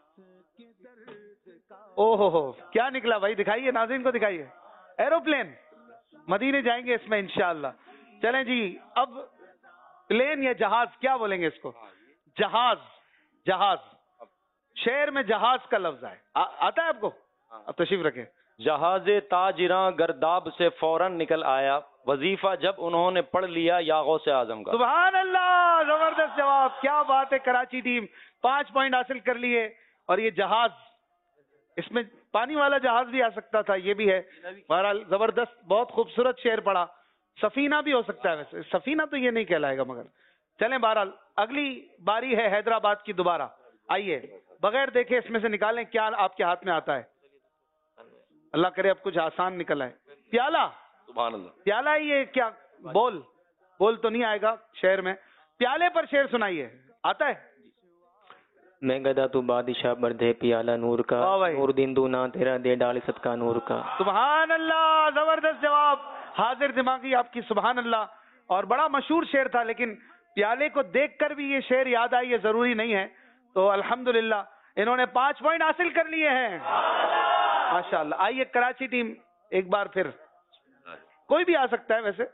او ہو ہو کیا نکلا بھائی، دکھائیے ناظرین کو، دکھائیے۔ ایروپلین، مدینے جائیں گے اس میں انشاءاللہ۔ چلیں جی، اب پلین یا جہاز کیا بولیں گے اس کو؟ جہاز، جہاز، شعر میں جہاز کا لفظ ہے، آتا ہے آپ کو؟ اب تشریف رکھیں۔ جہاز تاجراں گرداب سے فوراً نکل آیا، وظیفہ جب انہوں نے پڑھ لیا یا غوث اعظم کا۔ سبحان اللہ، زبردست جواب، کیا بات ہے، کراچی ٹیم پانچ پوائنٹ حاصل کر لیے۔ اور یہ جہاز، اس میں پانی والا جہاز بھی آ سکتا تھا، یہ بھی ہے۔ بہرحال زبردست، بہت خوبصورت شعر پڑھا۔ سفینہ بھی ہو سکتا ہے ویسے، سفینہ تو یہ نہیں کہلائے گا مگر۔ چلیں بہرحال اگلی باری ہے حیدرآباد کی دوبارہ، آئیے بغیر دیکھے اس میں سے نکالیں کیا آپ کے ہاتھ میں آتا ہے۔ اللہ کرے اب کچھ آسان نکل آئے۔ پیالہ، سبحان اللہ، پیالہ ہی یہ کیا، بول بول تو نہیں آئے گا شعر میں، پیالے پر شعر سنائیے، آتا ہے؟ میں گدا تو بادشاہ بردے پیالہ نور کا، واہ بھائی۔ نور دن دونا تیرا دے ڈال صدقہ نور کا۔ سبحان اللہ، زبردست جواب، حاضر دماغی آپ کی، سبحان اللہ۔ اور بڑا مشہور شعر تھا، لیکن پیالے کو دیکھ کر بھی یہ شعر یاد آئی، یہ ضروری نہیں ہے، تو الحمدللہ انہوں نے پانچ پوائنٹ حاصل کر لیے ہیں، ماشاءاللہ۔ آئیے کراچی ٹیم ایک بار پھر، کوئی بھی آ سکتا ہے ویسے۔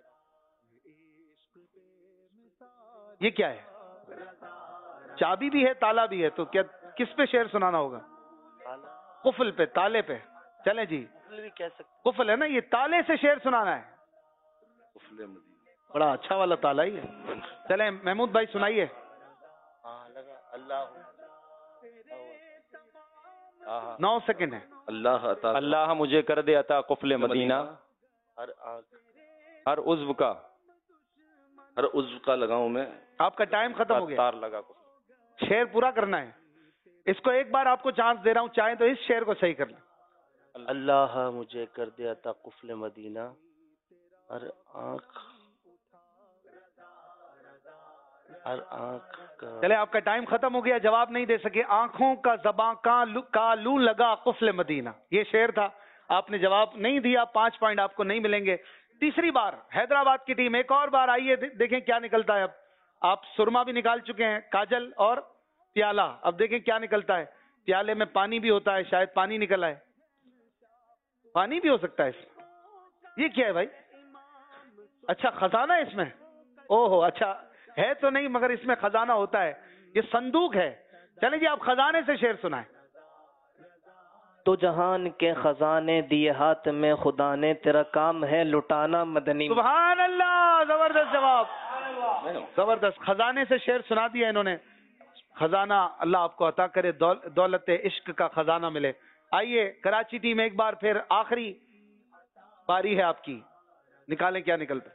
یہ کیا ہے؟ چابی بھی ہے، تالا بھی ہے، تو کیا کس پہ شعر سنانا ہوگا؟ قفل پہ، تالے پہ۔ چلیں جی، قفل ہے نا، یہ تالے سے شعر سنانا ہے، بڑا اچھا والا تالا ہی ہے۔ چلیں محمود بھائی سنائیے۔ نو سیکنڈ ہے۔ اللہ عطا، اللہ مجھے کر دے عطا قفل مدینہ، ہر آنکھ، ہر عضو کا، ہر عضو کا لگاؤں میں۔ آپ کا ٹائم ختم ہو گیا، تار لگا قفل۔ شعر پورا کرنا ہے۔ اس کو ایک بار آپ کو چانس دے رہا ہوں، چاہیں تو اس شعر کو صحیح کر لیں۔ اللہ مجھے کر دے عطا قفل مدینہ، ہر آنکھ، ہر آنکھ کا۔ چلے آپ کا ٹائم ختم ہو گیا، جواب نہیں دے سکے۔ آنکھوں کا زباں کا لوں لگا قفل مدینہ، یہ شعر تھا، آپ نے جواب نہیں دیا، پانچ پوائنٹ آپ کو نہیں ملیں گے۔ تیسری بار حیدرآباد کی ٹیم، ایک اور بار آئیے دیکھیں کیا نکلتا ہے۔ اب آپ سرما بھی نکال چکے ہیں، کاجل اور پیالہ، اب دیکھیں کیا نکلتا ہے۔ پیالے میں پانی بھی ہوتا ہے، شاید پانی نکل آئے، پانی بھی ہو سکتا ہے اس میں۔ یہ کیا ہے بھائی؟ اچھا خزانہ اس میں، او ہو اچھا ہے تو نہیں مگر اس میں خزانہ ہوتا ہے، یہ صندوق ہے. چلیں جی آپ خزانے سے شعر سنائیں. تو جہان کے خزانے دیے ہاتھ میں خدا نے، تیرا کام ہے لٹانا مدنی. سبحان اللہ، زبردست جواب، زبردست. خزانے سے شعر سنا دیا انہوں نے. خزانہ اللہ آپ کو عطا کرے، دولت عشق کا خزانہ ملے. آئیے کراچی ٹیم ایک بار پھر آخری باری ہے آپ کی، نکالیں کیا نکلتا.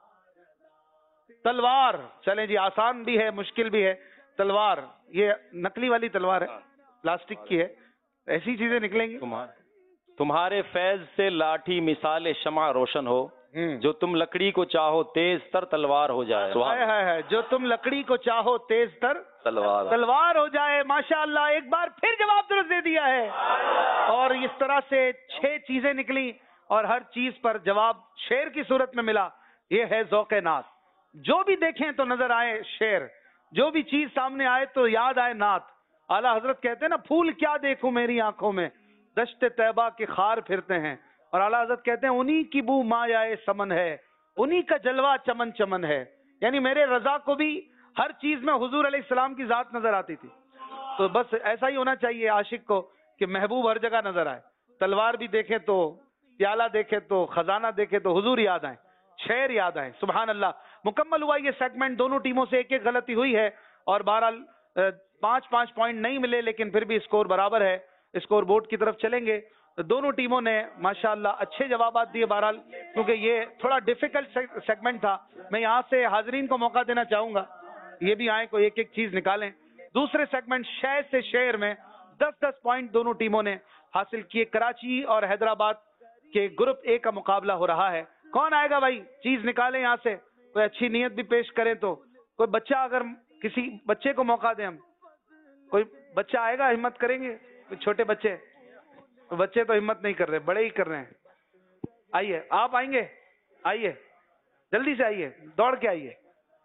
تلوار. چلیں جی آسان بھی ہے مشکل بھی ہے. تلوار، یہ نکلی والی تلوار ہے، پلاسٹک کی ہے، ایسی چیزیں نکلیں گی. تمہارے فیض سے لاٹھی مثال شمع روشن ہو، جو تم لکڑی کو چاہو تیز تر تلوار ہو جائے. ہے ہے ہے جو تم لکڑی کو چاہو تیز تر تلوار تلوار ہو جائے. ماشاءاللہ ایک بار پھر جواب درست دے دیا ہے. اور اس طرح سے چھ چیزیں نکلی اور ہر چیز پر جواب شعر کی صورت میں ملا. یہ ہے ذوق نعت. جو بھی دیکھیں تو نظر آئے شعر، جو بھی چیز سامنے آئے تو یاد آئے نعت. اعلیٰ حضرت کہتے ہیں نا پھول کیا دیکھوں میری آنکھوں میں، دشت طیبہ کے خار پھرتے ہیں. اور اعلیٰ حضرت کہتے ہیں انہی کی بو مایائے سمن ہے، انہی کا جلوہ چمن چمن ہے. یعنی میرے رضا کو بھی ہر چیز میں حضور علیہ السلام کی ذات نظر آتی تھی. تو بس ایسا ہی ہونا چاہیے عاشق کو کہ محبوب ہر جگہ نظر آئے. تلوار بھی دیکھے تو، پیالہ دیکھے تو، خزانہ دیکھے تو حضور یاد آئے، شعر یاد آئے. سبحان اللہ. مکمل ہوا یہ سیگمنٹ. دونوں ٹیموں سے ایک ایک غلطی ہوئی ہے اور بہرحال پانچ پانچ پوائنٹ نہیں ملے، لیکن پھر بھی اسکور برابر ہے. اسکور بورڈ کی طرف چلیں گے. دونوں ٹیموں نے ماشاءاللہ اچھے جوابات دیے. بہرحال کیونکہ یہ تھوڑا ڈیفیکلٹ سیگمنٹ تھا، میں یہاں سے حاضرین کو موقع دینا چاہوں گا یہ بھی آئیں کوئی ایک ایک چیز نکالیں. دوسرے سیگمنٹ شے سے شعر میں دس دس پوائنٹ دونوں ٹیموں نے حاصل کیے. کراچی اور حیدرآباد کے گروپ اے کا مقابلہ ہو رہا ہے. کون آئے گا بھائی؟ چیز نکالیں یہاں سے. کوئی اچھی نیت بھی پیش کریں تو. کوئی بچہ، اگر کسی بچے کو موقع دیں ہم، کوئی بچہ آئے گا؟ ہمت کریں گے؟ چھوٹے بچے بچے تو ہمت نہیں کر رہے، بڑے ہی کر رہے ہیں. آئیے آپ آئیں گے، آئیے جلدی سے آئیے، دوڑ کے آئیے.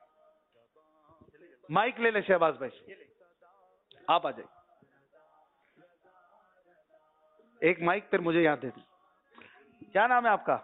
مائک لے لیں شہباز بھائی، آپ آ جائیں. ایک مائک پھر مجھے یاد دے دیں. کیا نام ہے آپ کا؟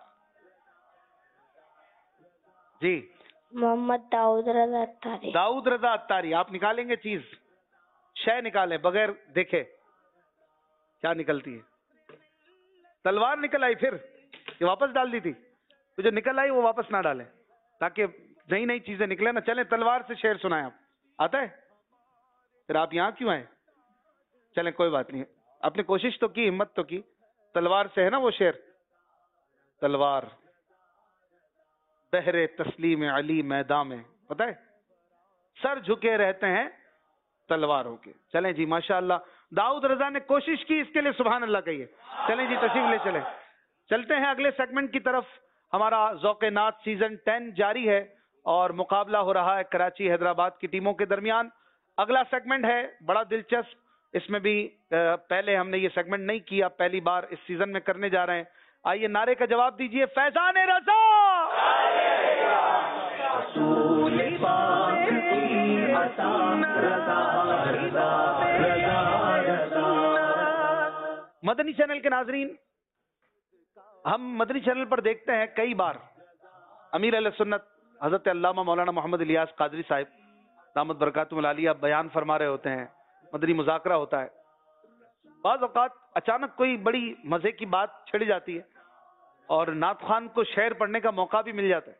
جی محمد داؤد رضا اتاری. داؤد رضا اتاری. آپ نکالیں گے چیز، شے نکالیں بغیر دیکھے. کیا نکلتی ہے؟ تلوار نکل آئی. پھر یہ واپس ڈال دی تھی. تو جو نکل آئی وہ واپس نہ ڈالیں تاکہ نئی نئی چیزیں نکلے نا. چلیں تلوار سے شعر سنائیں. آپ آتا ہے؟ پھر آپ یہاں کیوں آئے؟ چلیں کوئی بات نہیں، آپ نے کوشش تو کی، ہمت تو کی. تلوار سے ہے نا وہ شعر. تلوار بہرے تسلیم علی میدان میں، پتہ ہے سر جھکے رہتے ہیں تلوار ہو کے. چلیں جی ماشاءاللہ داؤد رضا نے کوشش کی، اس کے لیے سبحان اللہ کہیے. چلیں جی تشریف لے چلیں. چلتے ہیں اگلے سیگمنٹ کی طرف. ہمارا ذوق نعت سیزن ٹین جاری ہے اور مقابلہ ہو رہا ہے کراچی حیدرآباد کی ٹیموں کے درمیان. اگلا سیگمنٹ ہے بڑا دلچسپ. اس میں بھی پہلے ہم نے یہ سیگمنٹ نہیں کیا، پہلی بار اس سیزن میں کرنے جا رہے ہیں. آئیے نعرے کا جواب دیجئے. فیضان رضا. رسول پاک کی عطا رضا رضا رضا رضا. مدنی چینل کے ناظرین، ہم مدنی چینل پر دیکھتے ہیں کئی بار امیر اہل سنت حضرت علامہ مولانا محمد الیاس قادری صاحب دامت برکاتہم العالیہ بیان فرما رہے ہوتے ہیں، مدنی مذاکرہ ہوتا ہے. بعض اوقات اچانک کوئی بڑی مزے کی بات چھڑ جاتی ہے اور نعت خوان کو شعر پڑھنے کا موقع بھی مل جاتا ہے.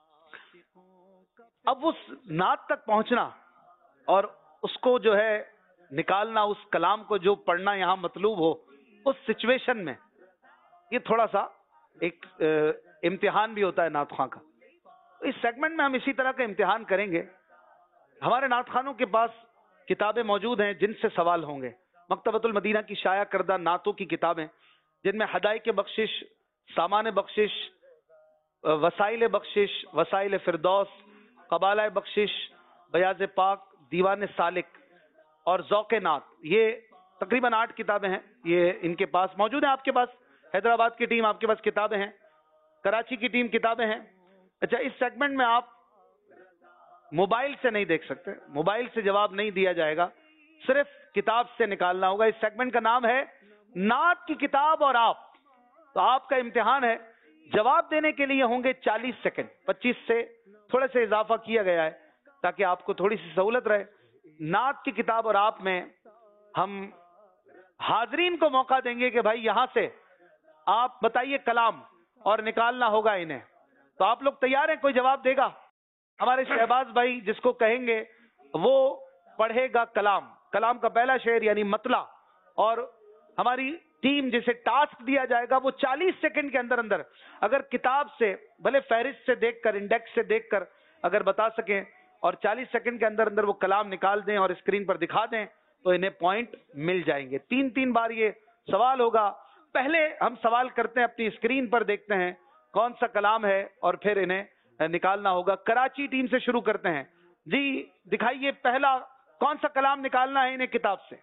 اب اس نعت تک پہنچنا اور اس کو جو ہے نکالنا، اس کلام کو جو پڑھنا یہاں مطلوب ہو، اس سچویشن میں یہ تھوڑا سا ایک امتحان بھی ہوتا ہے نعت خواں کا. اس سیگمنٹ میں ہم اسی طرح کا امتحان کریں گے. ہمارے نعت خوانوں کے پاس کتابیں موجود ہیں جن سے سوال ہوں گے. مکتبۃ المدینہ کی شائع کردہ نعتوں کی کتابیں جن میں حدائق بخشش، سامان بخشش، وسائل بخشش، وسائل فردوس، قبالہ بخشش، بیاض پاک، دیوان سالک اور ذوق نعت، یہ تقریباً آٹھ کتابیں ہیں. یہ ان کے پاس موجود ہیں. آپ کے پاس حیدرآباد کی ٹیم، آپ کے پاس کتابیں ہیں. کراچی کی ٹیم کتابیں ہیں. اچھا اس سیگمنٹ میں آپ موبائل سے نہیں دیکھ سکتے، موبائل سے جواب نہیں دیا جائے گا، صرف کتاب سے نکالنا ہوگا. اس سیگمنٹ کا نام ہے نعت کی کتاب اور آپ. تو آپ کا امتحان ہے جواب دینے کے لیے ہوں گے چالیس سیکنڈ، پچیس سے تھوڑے سے اضافہ کیا گیا ہے تاکہ آپ کو تھوڑی سی سہولت رہے. نعت کی کتاب اور آپ میں ہم حاضرین کو موقع دیں گے کہ بھائی یہاں سے آپ بتائیے کلام اور نکالنا ہوگا انہیں. تو آپ لوگ تیار ہیں؟ کوئی جواب دے گا؟ ہمارے شہباز بھائی جس کو کہیں گے وہ پڑھے گا کلام، کلام کا پہلا شعر یعنی مطلع، اور ہماری ٹیم جسے ٹاسک دیا جائے گا وہ چالیس سیکنڈ کے اندر اندر اگر کتاب سے بھلے فہرست سے دیکھ کر انڈیکس سے دیکھ کر اگر بتا سکیں اور چالیس سیکنڈ کے اندر اندر وہ کلام نکال دیں اور اسکرین پر دکھا دیں تو انہیں پوائنٹ مل جائیں گے. تین تین بار یہ سوال ہوگا. پہلے ہم سوال کرتے ہیں، اپنی اسکرین پر دیکھتے ہیں کون سا کلام ہے اور پھر انہیں نکالنا ہوگا. کراچی ٹیم سے شروع کرتے ہیں. جی دکھائیے پہلا کون سا کلام نکالنا ہے انہیں کتاب سے.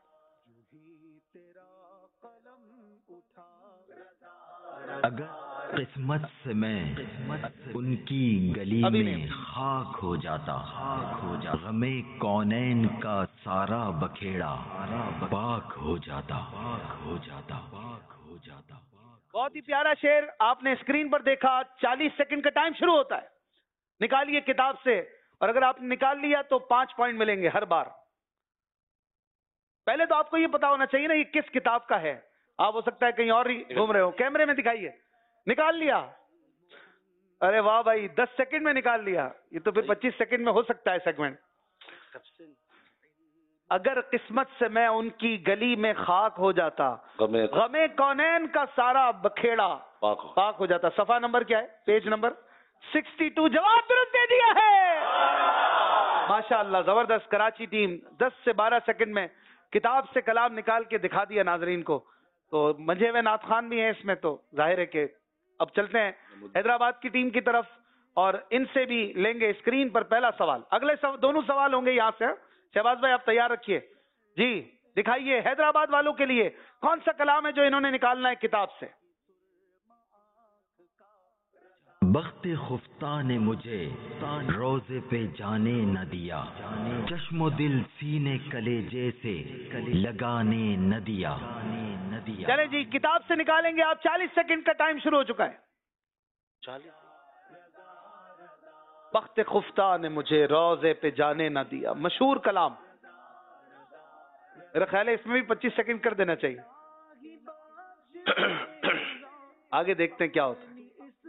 اگر قسمت سے میں ان کی گلی میں خاک ہو جاتا، غمِ کونین کا سارا بکھیڑا پاک ہو جاتا. بہت ہی پیارا شعر آپ نے اسکرین پر دیکھا. چالیس سیکنڈ کا ٹائم شروع ہوتا ہے. نکالیے کتاب سے، اور اگر آپ نے نکال لیا تو پانچ پوائنٹ ملیں گے ہر بار. پہلے تو آپ کو یہ پتا ہونا چاہیے نا یہ کس کتاب کا ہے. آپ ہو سکتا ہے کہیں اور ہی گھوم رہے ہو. کیمرے میں دکھائیے. نکال لیا؟ ارے واہ بھائی، دس سیکنڈ میں نکال لیا. یہ تو پھر پچیس سیکنڈ میں ہو سکتا ہے سیگمنٹ. اگر قسمت سے میں ان کی گلی میں خاک ہو جاتا، غمِ کونین کا سارا بکھیڑا پاک ہو جاتا. صفحہ نمبر کیا ہے؟ Page number sixty two. جواب درست دے دیا ہے. ماشاء اللہ، زبردست. کراچی ٹیم دس سے بارہ سیکنڈ میں کتاب سے کلام نکال کے دکھا دیا ناظرین کو. تو منجھے ہوئے نعت خان بھی ہیں اس میں، تو ظاہر ہے کہ اب چلتے ہیں حیدرآباد کی ٹیم کی طرف اور ان سے بھی لیں گے اسکرین پر پہلا سوال. اگلے سو دونوں سوال ہوں گے یہاں سے. شہباز بھائی آپ تیار رکھیے. جی دکھائیے حیدرآباد والوں کے لیے کون سا کلام ہے جو انہوں نے نکالنا ہے کتاب سے. بخت خفتہ نے مجھے روزے پہ جانے نہ دیا، چشم و دل سینے کلیجے سے لگانے نہ دیا. چلے جی کتاب سے نکالیں گے آپ. چالیس سیکنڈ کا ٹائم شروع ہو چکا ہے. بخت خفتہ نے مجھے روزے پہ جانے نہ دیا، مشہور کلام. میرا خیال ہے اس میں بھی پچیس سیکنڈ کر دینا چاہیے. آگے دیکھتے ہیں کیا ہوتا ہے.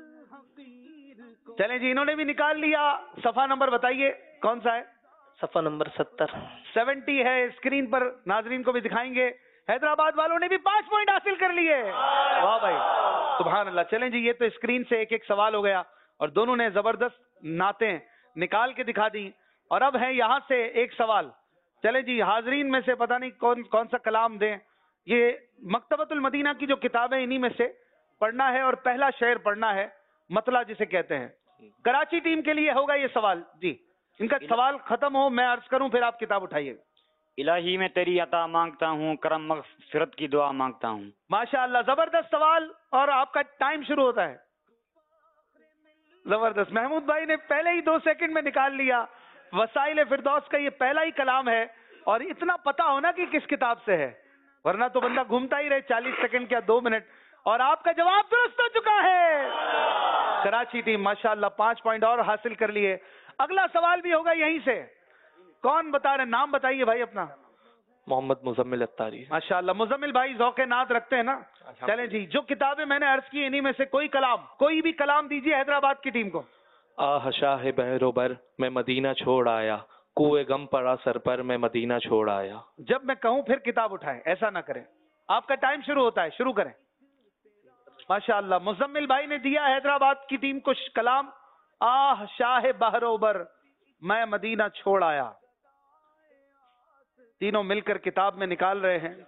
چلیں جی انہوں نے بھی نکال لیا. صفحہ نمبر بتائیے کون سا ہے؟ صفحہ نمبر ستر. سیونٹی ہے. اسکرین پر ناظرین کو بھی دکھائیں گے. حیدرآباد والوں نے بھی پانچ پوائنٹ حاصل کر لیے. واہ بھائی سبحان اللہ. چلیں جی یہ تو اسکرین سے ایک ایک سوال ہو گیا اور دونوں نے زبردست نعتیں نکال کے دکھا دی. اور اب ہے یہاں سے ایک سوال. چلیں جی حاضرین میں سے پتہ نہیں کون کون سا کلام دیں. یہ مکتبۃ المدینہ کی جو کتابیں انہی میں سے پڑھنا ہے اور پہلا شعر پڑھنا ہے، مطلع جسے کہتے ہیں. کراچی ٹیم کے لیے ہوگا یہ سوال. جی ان کا سوال ختم ہو میں عرض کروں پھر آپ کتاب اٹھائیے. الہی میں تیری عطا مانگتا ہوں، کرم مغفرت کی دعا مانگتا ہوں. ماشاء اللہ زبردست سوال اور آپ کا ٹائم شروع ہوتا ہے. زبردست. محمود بھائی نے پہلے ہی دو سیکنڈ میں نکال لیا. وسائل فردوس کا یہ پہلا ہی کلام ہے اور اتنا پتا ہونا کہ کس کتاب سے ہے، ورنہ تو بندہ گھومتا ہی رہے. چالیس سیکنڈ کیا دو منٹ. اور آپ کا جواب درست ہو چکا ہے. کراچی ٹیم ماشاءاللہ پانچ پوائنٹ اور حاصل کر لیے. اگلا سوال بھی ہوگا یہیں سے. کون بتا رہے؟ نام بتائیے بھائی اپنا. محمد مزمل اتاری. ماشاءاللہ مزمل بھائی ذوق نعت رکھتے ہیں نا. چلیں جی جو کتابیں میں نے عرض کی انہی میں سے کوئی کلام کوئی بھی کلام دیجیے حیدرآباد کی ٹیم کو. آہ شاہ بحر و بر میں مدینہ چھوڑ آیا، کوئے غم پڑا سر پر میں مدینہ چھوڑ آیا. جب میں کہوں پھر کتاب اٹھائیں، ایسا نہ کریں. آپ کا ٹائم شروع ہوتا ہے، شروع کریں. ماشاءاللہ مزمل بھائی نے دیا حیدرآباد کی ٹیم کو کلام آہ شاہ بحر و بر میں مدینہ چھوڑ آیا. تینوں مل کر کتاب میں نکال رہے ہیں.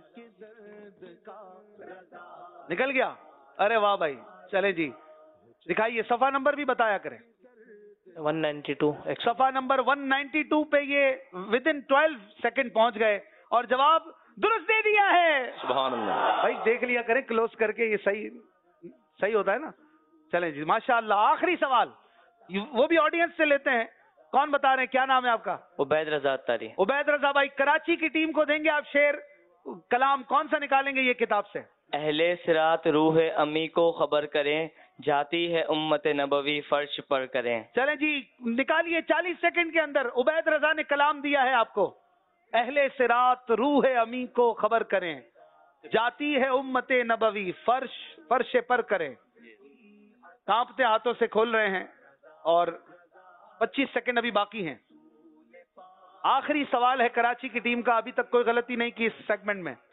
نکل گیا؟ ارے واہ بھائی. چلے جی دکھائیے. صفحہ نمبر بھی بتایا کریں. One ninety two. صفحہ نمبر ون نائنٹی ٹو پہ یہ ود ان ٹویلو سیکنڈ پہنچ گئے اور جواب درست دے دیا ہے. سبحان اللہ. بھائی دیکھ لیا کریں کلوز کر کے، یہ صحیح صحیح ہوتا ہے نا. چلیں جی ماشاءاللہ آخری سوال وہ بھی آڈینس سے لیتے ہیں. کون بتا رہے ہیں؟ کیا نام ہے آپ کا؟ عبید رضا اتاری. عبید رضا بھائی کراچی کی ٹیم کو دیں گے آپ شعر کلام. کون سا نکالیں گے یہ کتاب سے؟ اہل صراط روح امی کو خبر کریں جاتی ہے امت نبوی فرش پر کریں. چلیں جی نکالیے چالیس سیکنڈ کے اندر. عبید رضا نے کلام دیا ہے آپ کو. اہل صراط روح امی کو خبر کریں, جاتی ہے امت نبوی فرش فرش پر کریں. کانپتے ہاتھوں سے کھول رہے ہیں اور پچیس سیکنڈ ابھی باقی ہیں. آخری سوال ہے کراچی کی ٹیم کا, ابھی تک کوئی غلطی نہیں کی اس سیگمنٹ میں.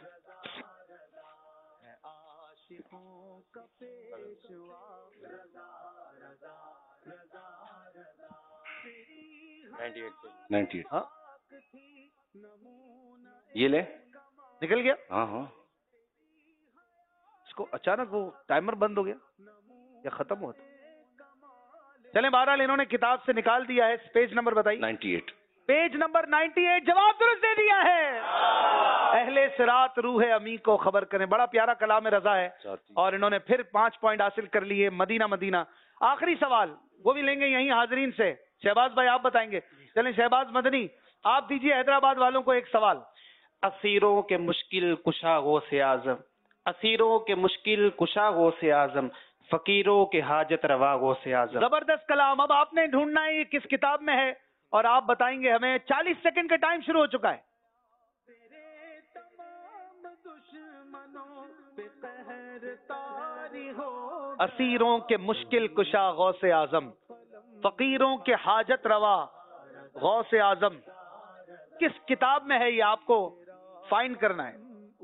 نائنٹی ایٹ ہاں یہ لے نکل گیا. ہاں ہاں اس کو اچانک وہ ٹائمر بند ہو گیا یا ختم ہوا تھا. چلیں بہرحال انہوں نے کتاب سے نکال دیا ہے. پیج نمبر بتائیے. Ninety eight page number ninety eight. جواب درست دے دیا ہے. اہل صراط روح امی کو خبر کریں. بڑا پیارا کلام رضا ہے اور انہوں نے پھر پانچ پوائنٹ حاصل کر لیے. مدینہ مدینہ. آخری سوال وہ بھی لیں گے یہیں حاضرین سے. شہباز بھائی آپ بتائیں گے. چلیں شہباز مدنی آپ دیجئے حیدرآباد والوں کو ایک سوال. اسیروں کے مشکل کشا غوث اعظم, اسیروں کے مشکل کشا غوث اعظم, فقیروں کے حاجت روا غوث اعظم. زبردست کلام. اب آپ نے ڈھونڈنا ہے یہ کس کتاب میں ہے اور آپ بتائیں گے ہمیں. چالیس سیکنڈ کا ٹائم شروع ہو چکا ہے. اسیروں کے مشکل کشا غوث اعظم, فقیروں کے حاجت روا غوث اعظم. کس کتاب میں ہے یہ آپ کو فائنڈ کرنا ہے.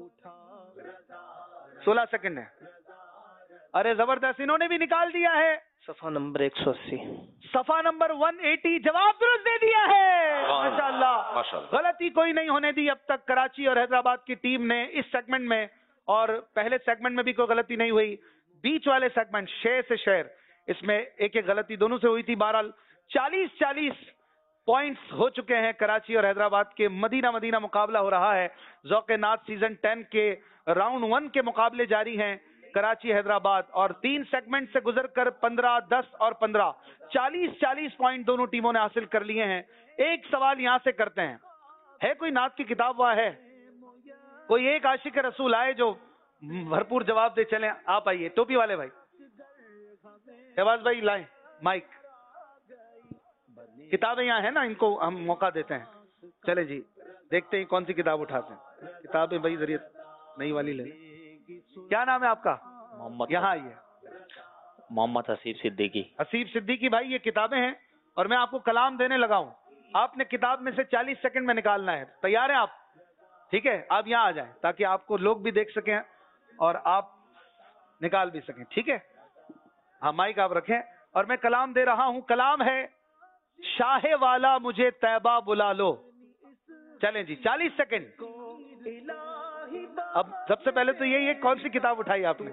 سولہ سیکنڈ ہے. ارے زبردست انہوں نے بھی نکال دیا ہے. صفحہ نمبر ایک سو اسی. صفحہ نمبر ون ایٹی. جواب درست دے دیا ہے. ماشاءاللہ غلطی کوئی نہیں ہونے دی اب تک کراچی اور حیدرآباد کی ٹیم نے اس سیگمنٹ میں, اور پہلے سیگمنٹ میں بھی کوئی غلطی نہیں ہوئی. بیچ والے سیگمنٹ شعر سے شعر اس میں ایک ایک غلطی دونوں سے ہوئی تھی. بہرحال چالیس چالیس پوائنٹس ہو چکے ہیں. کراچی اور حیدرآباد کے مدینہ مدینہ مقابلہ ہو رہا ہے. ذوق نات سیزن ٹین کے راؤنڈ ون کے مقابلے جاری ہیں. کراچی حیدرآباد اور تین سیگمنٹ سے گزر کر پندرہ دس اور پندرہ چالیس چالیس پوائنٹ دونوں ٹیموں نے حاصل کر لیے ہیں. ایک سوال یہاں سے کرتے ہیں. ہے کوئی نعت کی کتاب وہاں ہے؟ کوئی ایک عاشق رسول آئے جو بھرپور جواب دے. چلیں آپ آئیے. ٹوپی والے بھائی شہباز بھائی لائیں مائک. کتابیں یہاں ہیں نا, ان کو ہم موقع دیتے ہیں. چلے جی دیکھتے ہیں کون سی کتاب اٹھاتے ہیں. کتابیں بھائی ذریعے نئی والی لے. کیا نام ہے آپ کا؟ محمد. یہاں آئیے. محمد حسیب صدیقی. حسیب صدیقی بھائی یہ کتابیں ہیں اور میں آپ کو کلام دینے لگا ہوں. آپ نے کتاب میں سے چالیس سیکنڈ میں نکالنا ہے. تیار ہیں آپ؟ ٹھیک ہے آپ یہاں آ جائیں تاکہ آپ کو لوگ بھی دیکھ سکیں اور آپ نکال بھی سکیں. ٹھیک ہے ہاں مائک آپ رکھیں اور میں کلام دے رہا ہوں. کلام ہے شاہ والا مجھے طیبہ بلا لو. چلیں جی چالیس سیکنڈ. اب سب سے پہلے تو یہ کون سی کتاب اٹھائی آپ نے؟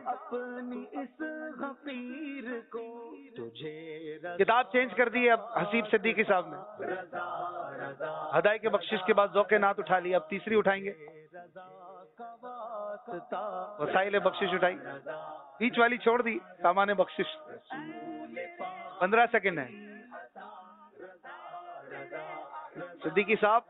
کتاب چینج کر دی ہے اب حسیب صدیقی صاحب نے. ہدایت کے بخشش کے بعد ذوق نعت اٹھا لی. اب تیسری اٹھائیں گے. وسائل بخشش اٹھائی. بیچ والی چھوڑ دی. سامان بخشش. پندرہ سیکنڈ ہے. صدیقی صاحب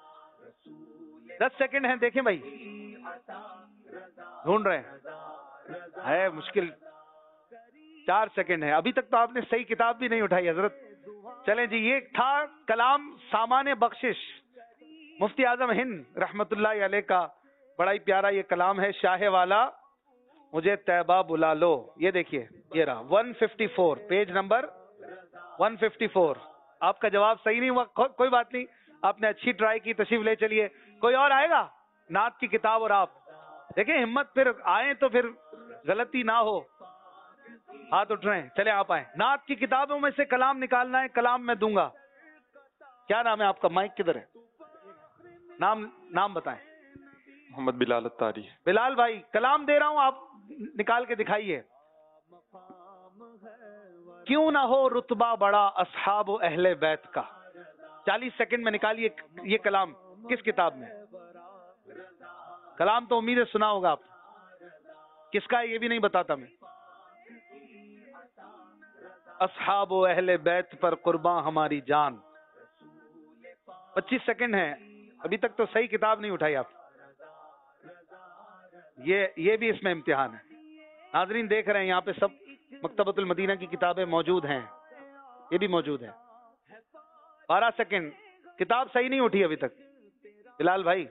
دس سیکنڈ ہیں. دیکھیں بھائی ڈھونڈ رہے ہیں. ہے مشکل. چار سیکنڈ ہے. ابھی تک تو آپ نے صحیح کتاب بھی نہیں اٹھائی حضرت. چلیں جی یہ تھا کلام سامان بخشش مفتی اعظم ہند رحمت اللہ علیہ کا. بڑا ہی پیارا یہ کلام ہے. شاہ والا مجھے طیبہ بلا لو. یہ دیکھیے یہ رہا one fifty four page number one fifty four. آپ کا جواب صحیح نہیں ہوا کوئی بات نہیں, آپ نے اچھی ٹرائی کی. تشریف لے چلیے. کوئی اور آئے گا نعت کی کتاب؟ اور آپ دیکھیں ہمت پھر آئیں تو پھر غلطی نہ ہو. ہاتھ اٹھ رہے ہیں. چلے آپ آئیں. نعت کی کتابوں میں سے کلام نکالنا ہے. کلام میں دوں گا. کیا نام ہے آپ کا؟ مائک کدھر ہے؟ نام نام بتائیں. محمد بلال اتاری. بلال بھائی کلام دے رہا ہوں آپ نکال کے دکھائیے. کیوں نہ ہو رتبہ بڑا اصحاب و اہل بیت کا. چالیس سیکنڈ میں نکالیے یہ کلام کس کتاب میں. کلام تو امید ہے سنا ہوگا آپ. کس کا ہے یہ بھی نہیں بتاتا میں. اصحاب و اہل بیت پر قرباں ہماری جان. پچیس سیکنڈ ہے. ابھی تک تو صحیح کتاب نہیں اٹھائی آپ. یہ یہ بھی اس میں امتحان ہے. ناظرین دیکھ رہے ہیں یہاں پہ سب مکتبۃ المدینہ کی کتابیں موجود ہیں، یہ بھی موجود ہے. بارہ سیکنڈ، کتاب صحیح نہیں اٹھی ابھی تک. بلال بھائی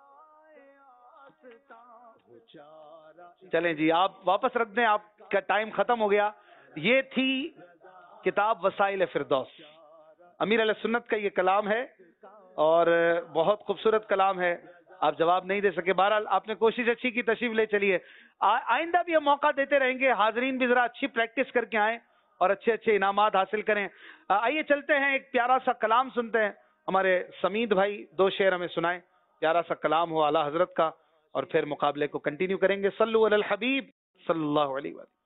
چلیں جی، آپ واپس رکھ دیں، آپ کا ٹائم ختم ہو گیا. یہ تھی کتاب وسائل فردوس، امیر علیہ سنت کا یہ کلام ہے اور بہت خوبصورت کلام ہے. آپ جواب نہیں دے سکے، بہرحال آپ نے کوشش اچھی کی، تشریف لے چلیے. آئندہ بھی ہم موقع دیتے رہیں گے، حاضرین بھی ذرا اچھی پریکٹس کر کے آئیں اور اچھے اچھے انعامات حاصل کریں. آئیے چلتے ہیں، ایک پیارا سا کلام سنتے ہیں. ہمارے سمید بھائی دو شعر ہمیں سنائیں، پیارا سا کلام ہو اعلیٰ حضرت کا، اور پھر مقابلے کو کنٹینیو کریں گے. صلو علی الحبیب صلی اللہ علیہ وسلم.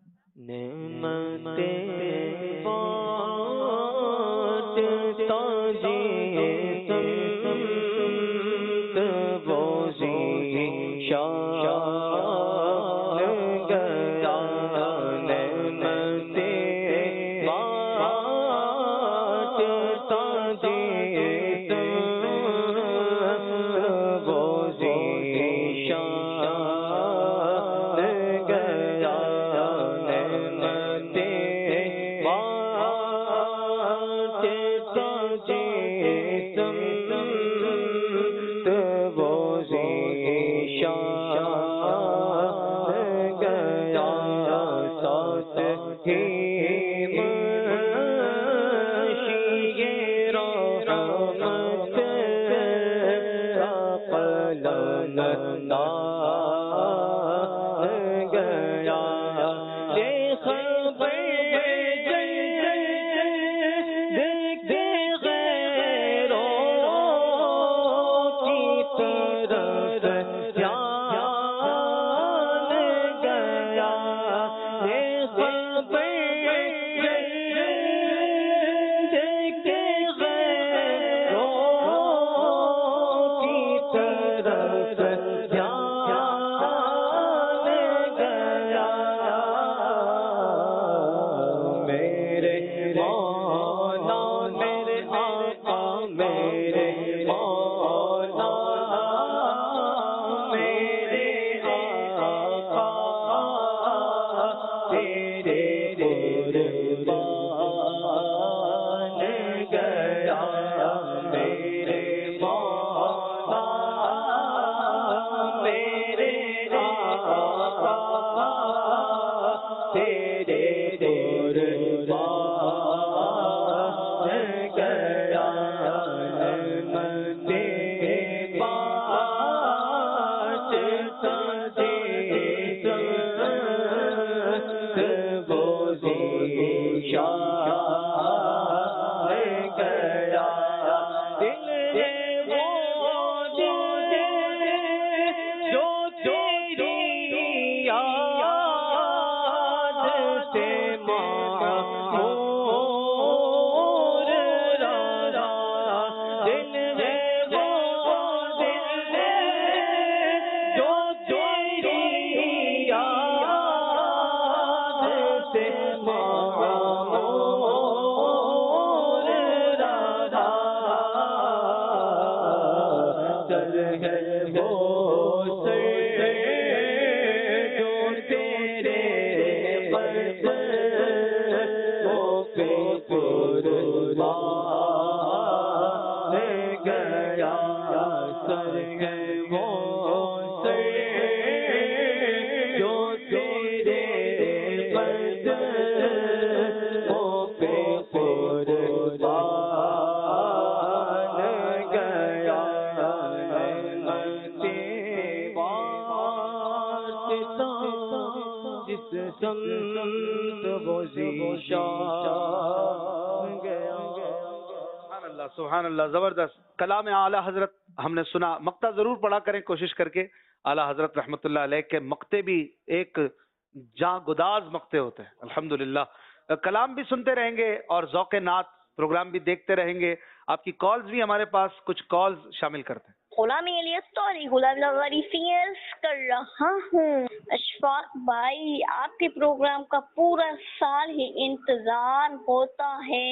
سبحان اللہ، زبردست کلام اعلیٰ حضرت ہم نے سنا. مقطع ضرور پڑھا کریں کوشش کر کے. اعلیٰ حضرت رحمۃ اللہ علیہ کے مقطع بھی ایک جاں گداز مقطع ہوتے ہیں الحمدللہ. کلام بھی سنتے رہیں گے اور ذوق نعت پروگرام بھی دیکھتے رہیں گے. آپ کی کالز بھی ہمارے پاس کچھ کالز شامل کرتے ہیں. غلام الیاس طوری غلام لغاری فیئرس کر رہا ہوں. اشفاق بھائی، آپ کے پروگرام کا پورا سال ہی انتظار ہوتا ہے.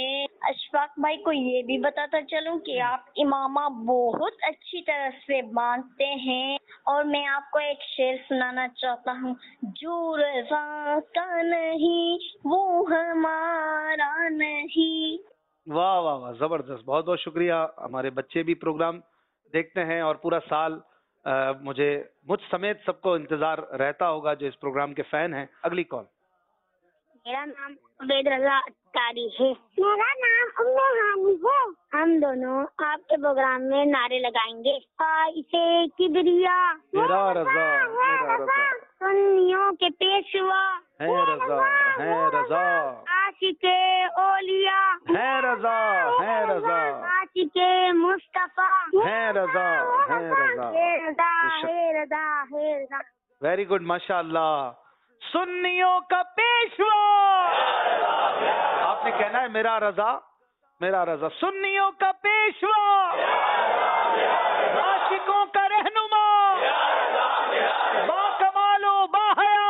अशफाक भाई को ये भी बताता चलूं कि आप इमामा बहुत अच्छी तरह से बांधते हैं, और मैं आपको एक शेर सुनाना चाहता हूँ। जो रज़ा का नहीं वो हमारा नहीं। वाह वाह वाह, जबरदस्त, बहुत बहुत शुक्रिया। हमारे बच्चे भी प्रोग्राम देखते हैं और पूरा साल आ, मुझे मुझ समेत सबको इंतजार रहता होगा जो इस प्रोग्राम के फैन हैं। अगली कॉल। मेरा नाम उबैद रजा अत्तारी है। मेरा नाम उम्मे हानी है। हम दोनों आपके प्रोग्राम में नारे लगाएंगे। ऐसे किबरिया मेरा रजा, मेरा रजा, सुन्नियों के पेशवा है रजा, है रजा, आशिके ओलिया है रजा, है रजा, आशिके मुस्तफा है रजा, है रजा, है रजा, है रजा, है रजा। वेरी गुड, माशाअल्लाह। सुन्नियों का पेशवा, आपने कहना है मेरा रजा, मेरा रजा। सुन्नियों का पेशवा, आशिकों का रहनुमा, बाकमालो बाहया।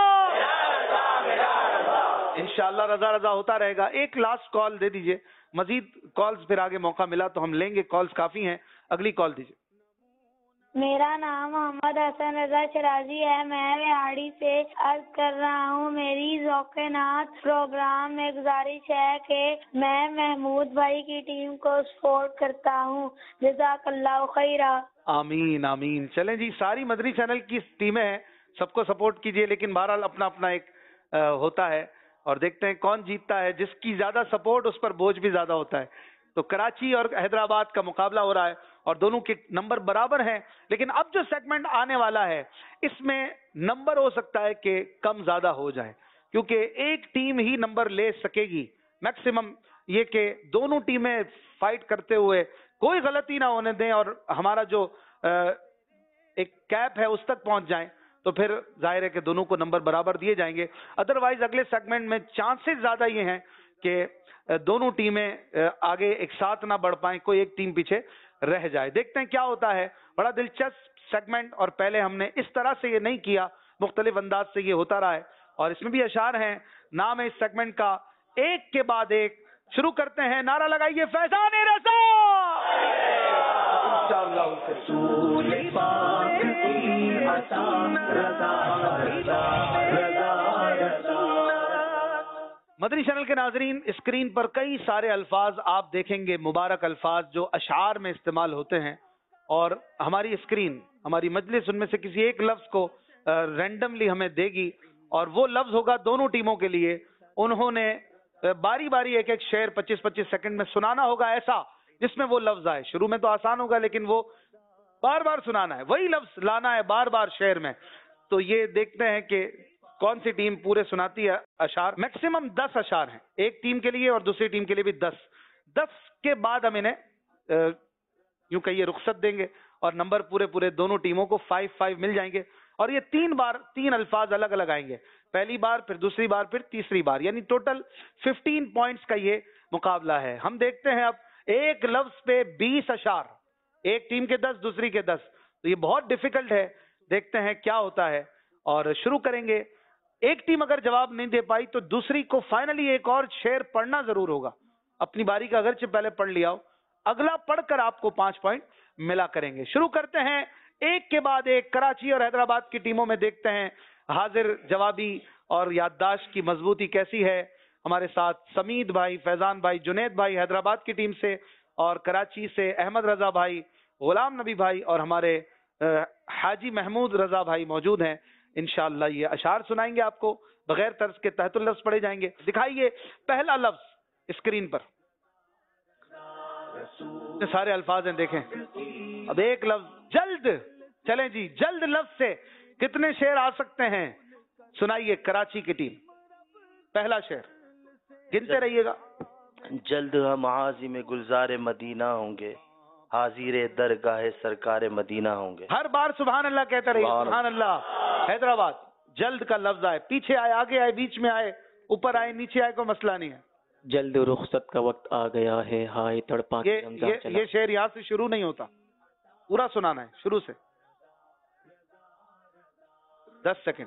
इंशाअल्लाह रजा रजा होता रहेगा। एक लास्ट कॉल दे दीजिए, मजीद कॉल्स फिर आगे मौका मिला तो हम लेंगे, कॉल्स काफी हैं। अगली कॉल दीजिए। मेरा नाम मोहम्मद हसन रजा शराजी है। मैं रिहाड़ी से अर्ज कर रहा हूँ। मेरी ज़ौक़-ए-नात प्रोग्राम में गुजारिश है कि मैं महमूद भाई की टीम को सपोर्ट करता हूँ। जज़ाकल्लाहु खैरा। आमीन आमीन। चलें जी, सारी मदनी चैनल की टीमें हैं, सबको सपोर्ट कीजिए, लेकिन बहरहाल अपना अपना एक आ, होता है और देखते हैं कौन जीतता है। जिसकी ज्यादा सपोर्ट उस पर बोझ भी ज्यादा होता है। तो कराची और हैदराबाद का मुकाबला हो रहा है और दोनों के नंबर बराबर हैं, लेकिन अब जो सेगमेंट आने वाला है इसमें नंबर हो सकता है कि कम ज्यादा हो जाए, क्योंकि एक टीम ही नंबर ले सकेगी मैक्सिमम। ये कि दोनों टीमें फाइट करते हुए कोई गलती ना होने दें और हमारा जो एक कैप है उस तक पहुंच जाएं, तो फिर जाहिर है कि दोनों को नंबर बराबर दिए जाएंगे। अदरवाइज अगले सेगमेंट में चांसेस ज्यादा ये हैं कि दोनों टीमें आगे एक साथ ना बढ़ पाएं, कोई एक टीम पीछे रह जाए। देखते हैं क्या होता है। बड़ा दिलचस्प सेगमेंट, और पहले हमने इस तरह से ये नहीं किया, मुख्तलिफ अंदाज से ये होता रहा है और इसमें भी अशार हैं। नाम है इस सेगमेंट का एक के बाद एक। शुरू करते हैं, नारा लगाइए फैजान रज़ा। मदनी चैनल के नाजरीन, स्क्रीन पर कई सारे अल्फाज आप देखेंगे, मुबारक अल्फाज जो अशार में इस्तेमाल होते हैं, और हमारी स्क्रीन, हमारी मजलिस उनमें से किसी एक लफ्ज को रैंडमली हमें देगी और वो लफ्ज होगा दोनों टीमों के लिए। उन्होंने बारी बारी एक एक शेर पच्चीस पच्चीस सेकंड में सुनाना होगा, ऐसा जिसमें वो लफ्ज आए। शुरू में तो आसान होगा, लेकिन वो बार बार सुनाना है, वही लफ्ज लाना है बार बार शेर में। तो ये देखते हैं कि कौन सी टीम पूरे सुनाती है अशार। मैक्सिमम दस अशार हैं एक टीम के लिए और दूसरी टीम के लिए भी दस। दस के बाद हम इन्हें यूं कहिए रुखसत देंगे और नंबर पूरे पूरे दोनों टीमों को फाइव फाइव मिल जाएंगे। और ये तीन बार तीन अल्फाज अलग अलग आएंगे, पहली बार, फिर दूसरी बार, फिर तीसरी बार, यानी टोटल फिफ्टीन पॉइंट्स का ये मुकाबला है। हम देखते हैं अब एक लफ्ज पे बीस अशार, एक टीम के दस, दूसरी के दस, तो ये बहुत डिफिकल्ट है। देखते हैं क्या होता है और शुरू करेंगे। एक टीम अगर जवाब नहीं दे पाई तो दूसरी को फाइनली एक और शेर पढ़ना जरूर होगा। अपनी बारी का अगरचे पहले पढ़ लिया हो, अगला पढ़कर आपको पांच पॉइंट मिला करेंगे। शुरू करते हैं एक के बाद एक। कराची और हैदराबाद की टीमों में देखते हैं हाजिर जवाबी और याददाश्त की मजबूती कैसी है। हमारे साथ समीद भाई, फैजान भाई, जुनैद भाई हैदराबाद की टीम से, और कराची से अहमद रजा भाई, गुलाम नबी भाई और हमारे हाजी महमूद रजा भाई मौजूद हैं। इंशाअल्लाह ये अशार सुनाएंगे आपको, बगैर तर्ज के तहतुल लफ्ज पढ़े जाएंगे। दिखाइए पहला लफ्ज स्क्रीन पर, सारे अल्फाज हैं देखें। अब एक लफ्ज जल्द, चलें जी, जल्द लफ्ज से कितने शेर आ सकते हैं सुनाइए कराची की टीम। पहला शेर गिनते रहिएगा। जल्द हम हाजी में गुलजार मदीना होंगे, हाजिर दरगाह सरकार मदीना होंगे। हर बार सुभान अल्लाह कहते रहिए, सुभान अल्लाह। हैदराबाद, जल्द का लफ्ज आए, पीछे आए, आगे आए, बीच में आए, ऊपर आए, नीचे आए, कोई मसला नहीं है। जल्द रुखसत का वक्त आ गया है, हाय तड़पा ये ये, ये शेर यहाँ से शुरू नहीं होता, पूरा सुनाना है शुरू से। दस सेकंड,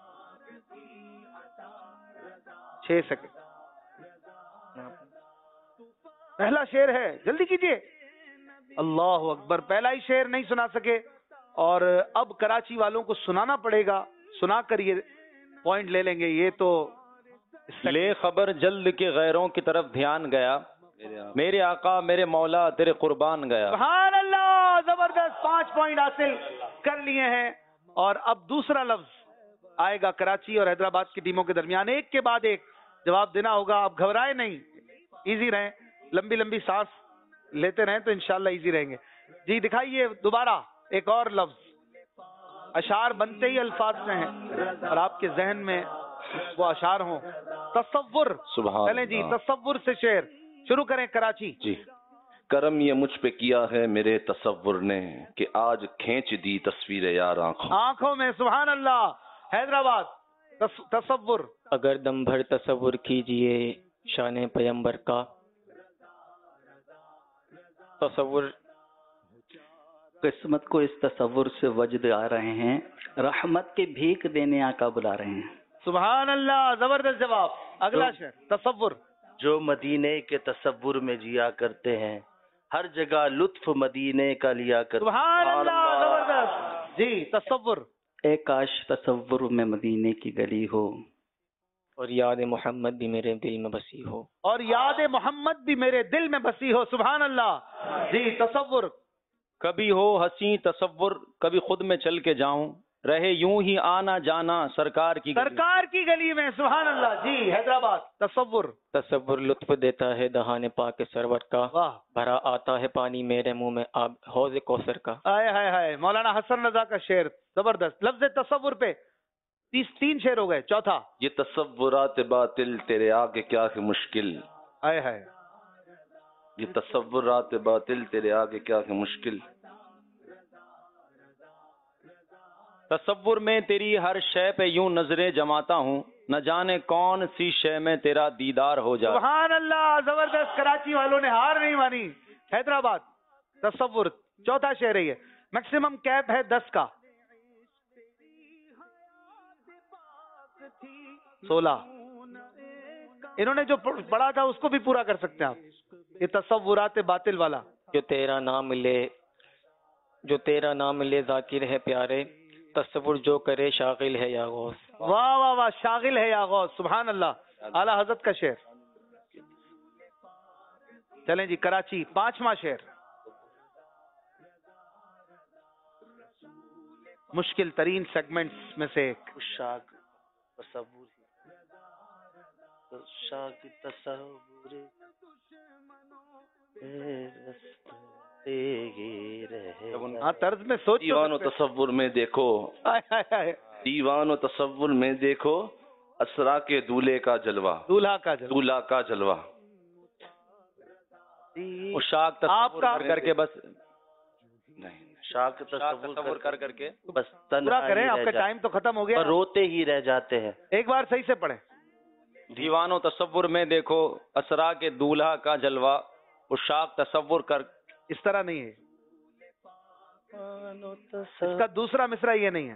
छह सेकंड, پہلا شعر ہے، جلدی کیجئے. اللہ اکبر، پہلا ہی شعر نہیں سنا سکے اور اب کراچی والوں کو سنانا پڑے گا. سنا کر یہ پوائنٹ لے لیں گے. یہ تو لے خبر جلد کے غیروں کی طرف دھیان گیا، میرے آقا میرے مولا تیرے قربان گیا. سبحان اللہ، زبردست، پانچ پوائنٹ حاصل کر لیے ہیں. اور اب دوسرا لفظ آئے گا کراچی اور حیدرآباد کی ٹیموں کے درمیان. ایک کے بعد ایک جواب دینا ہوگا. آپ گھبرائے نہیں، ایزی رہیں، لمبی لمبی سانس لیتے رہیں تو انشاءاللہ ایزی رہیں گے. جی دکھائیے دوبارہ ایک اور لفظ. اشعار بنتے ہی الفاظ سے ہیں اور آپ کے ذہن میں وہ اشعار ہوں. تصور. سبحان چلیں جی، اللہ. تصور سے شعر شروع کریں. کراچی. جی. کرم یہ مجھ پہ کیا ہے میرے تصور نے کہ آج کھینچ دی تصویر یار آنکھوں آنکھوں میں. سبحان اللہ. حیدرآباد. تص- تصور. اگر دم بھر تصور کیجئے شان پیمبر کا، تصور قسمت کو اس تصور سے وجد آ رہے ہیں، رحمت کے بھیک دینے آقا بلا رہے ہیں. سبحان اللہ، زبردست جواب. اگلا شعر. تصور. جو مدینے کے تصور میں جیا کرتے ہیں، ہر جگہ لطف مدینے کا لیا کرتے ہیں. سبحان اللہ، زبردست. جی تصور. اے کاش تصور میں مدینے کی گلی ہو، اور یاد محمد بھی میرے دل میں بسی ہو. اور یاد محمد بھی میرے دل میں بسی ہو. سبحان اللہ. جی تصور. کبھی ہو ہنسی تصور، کبھی خود میں چل کے جاؤں، رہے یوں ہی آنا جانا سرکار کی گلی. سرکار کی گلی میں. سبحان اللہ. جی حیدرآباد. تصور. تصور لطف دیتا ہے دہان پاک سرور کا، واہ. بھرا آتا ہے پانی میرے منہ میں آب حوض کوثر کا. آئے ہائے ہائے، مولانا حسن رضا کا شعر. زبردست. لفظ تصور پہ تیس تین شعر ہو گئے. چوتھا. یہ تصورات باطل تیرے آگے کیا ہے مشکل. آئے ہائے. یہ تصورات باطل تیرے آگے کیا ہے مشکل. تصور میں تیری ہر شے پہ یوں نظریں جماتا ہوں، نہ جانے کون سی شے میں تیرا دیدار ہو جائے. سبحان اللہ. زبردست. کراچی والوں نے ہار نہیں مانی. حیدرآباد. تصور. چوتھا شعر ہے یہ. میکسیمم کیپ ہے دس کا. سولہ. انہوں نے جو پڑھا تھا اس کو بھی پورا کر سکتے ہیں آپ. یہ تصورات باطل والا. جو تیرا نام ملے جو تیرا نام ملے ذاکر ہے پیارے، تصور جو کرے شاغل ہے یا غوث. واہ واہ واہ. شاغل ہے یا غوث. سبحان اللہ. اعلیٰ حضرت کا شعر. چلیں جی کراچی. پانچواں شعر. مشکل ترین سیگمنٹس میں سے ایک. شاک تصور شاک تصور ہاں طرز میں سوچ. دیوان و تصور میں دیکھو، دیوان و تصور میں دیکھو اسرا کے دولہے کا جلوہ، دولہا کا جلوہ، دولہا کا جلوہ. وہ شاک تصور کر کر کے بس نہیں، شاک تصور کر کر کے بس پورا کریں. آپ کا ٹائم تو ختم ہو گیا. روتے ہی رہ جاتے ہیں. ایک بار صحیح سے پڑھیں. دیوان و تصور میں دیکھو اسرا کے دولہا کا جلوہ، وہ شاک تصور کر. اس طرح نہیں ہے. اس کا دوسرا مصرع یہ نہیں ہے.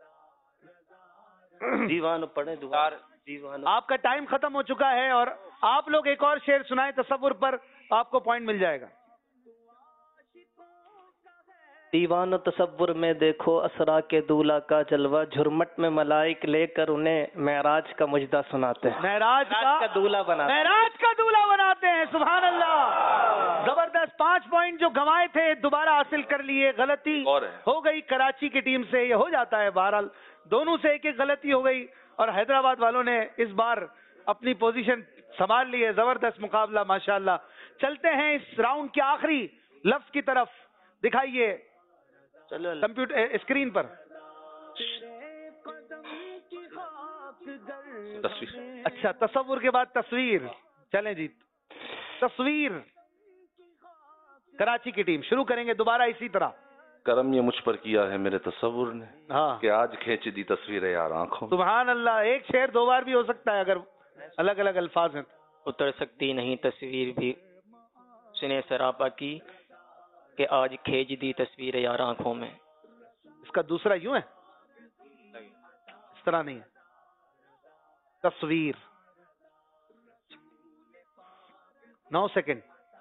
دیوان پڑھیں دوبارہ. دیوان. آپ کا ٹائم ختم ہو چکا ہے اور آپ لوگ ایک اور شعر سنائیں تصور پر، آپ کو پوائنٹ مل جائے گا. دیوان و تصور میں دیکھو اسرا کے دولہا کا جلوہ، جھرمٹ میں ملائک لے کر انہیں معراج کا مجدہ سناتے ہیں. معراج کا دولہا بناتے ہیں. معراج کا دولہا بناتے ہیں. سبحان اللہ. زبردست. پانچ پوائنٹ جو گنوائے تھے دوبارہ حاصل کر لیے. غلطی ہو گئی کراچی کی ٹیم سے، یہ ہو جاتا ہے بہرحال. دونوں سے ایک ایک غلطی ہو گئی اور حیدرآباد والوں نے اس بار اپنی پوزیشن سنبھال لی ہے. زبردست مقابلہ ماشاءاللہ. چلتے ہیں اس راؤنڈ کے آخری لفظ کی طرف. دکھائیے کمپیوٹر اسکرین پر. تصویر. اچھا تصور کے بعد تصویر. چلیں جی تصویر. کراچی کی ٹیم شروع کریں گے دوبارہ اسی طرح. کرم یہ مجھ پر کیا ہے میرے تصور نے ہاں کہ آج کھینچ دی تصویر یار آنکھوں. سبحان اللہ. ایک شعر دو بار بھی ہو سکتا ہے اگر الگ الگ الفاظ ہیں. اتر سکتی نہیں تصویر بھی سنے سراپا کی کہ آج کھینچ دی تصویر یار آنکھوں میں. اس کا دوسرا یوں ہے، اس طرح نہیں ہے. تصویر. नौ सेकंड,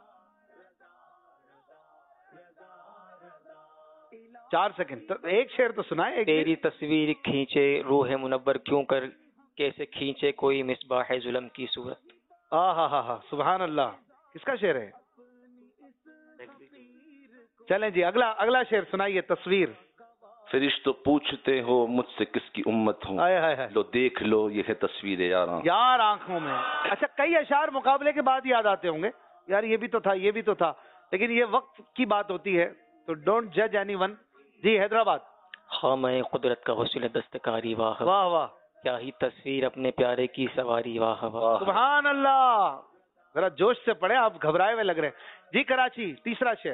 चार सेकंड, तो एक शेर तो सुनाए। एक तेरी तस्वीर खींचे रूह मुनव्वर क्यों कर, कैसे खींचे कोई मिसबाह जुल्म की सूरत। आ हा हा हा, सुभान अल्लाह। किसका शेर है? चलें जी, अगला अगला शेर सुनाइए। तस्वीर। फरिश्तों पूछते हो मुझसे किसकी उम्मत हूँ, हाय हाय हाय, लो देख लो ये है तस्वीर यार यार आंखों में। अच्छा, कई अशार मुकाबले के बाद याद आते होंगे, यार ये भी तो था, ये भी तो था, लेकिन ये वक्त की बात होती है, तो डोंट जज एनीवन। जी हैदराबाद। हाँ मैं कुदरत का हुस्न दस्तकारी वाह वाह वाह, क्या ही तस्वीर अपने प्यारे की सवारी वाह वाह। सुभान अल्लाह। जरा जोश से पढ़े, आप घबराए हुए लग रहे हैं। जी कराची, तीसरा शेर।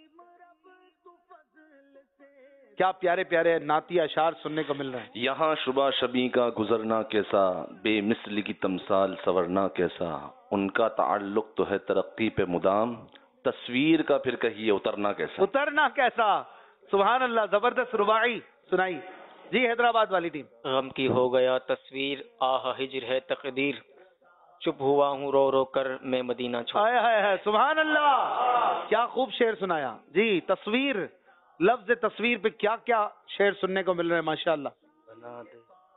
क्या प्यारे प्यारे नाती अशार सुनने को मिल रहे हैं। यहाँ शुबा शबी का गुजरना कैसा, बेमिसल की तमसाल सवरना कैसा, उनका ताल्लुक तो है तरक्की पे मुदाम, तस्वीर का फिर कहिए उतरना कैसा। उतरना कैसा, सुभान अल्लाह। जबरदस्त रुबाई सुनाई। जी हैदराबाद वाली टीम। गम की हो गया तस्वीर, आह हिजर है तकदीर, चुप हुआ हूँ रो रो कर मैं मदीना छोड़। हाय हाय हाय, सुभान अल्लाह, क्या खूब शेर सुनाया जी। तस्वीर, लफ्ज तस्वीर पे क्या क्या शेर सुनने को मिल रहे हैं माशाअल्लाह। बना दे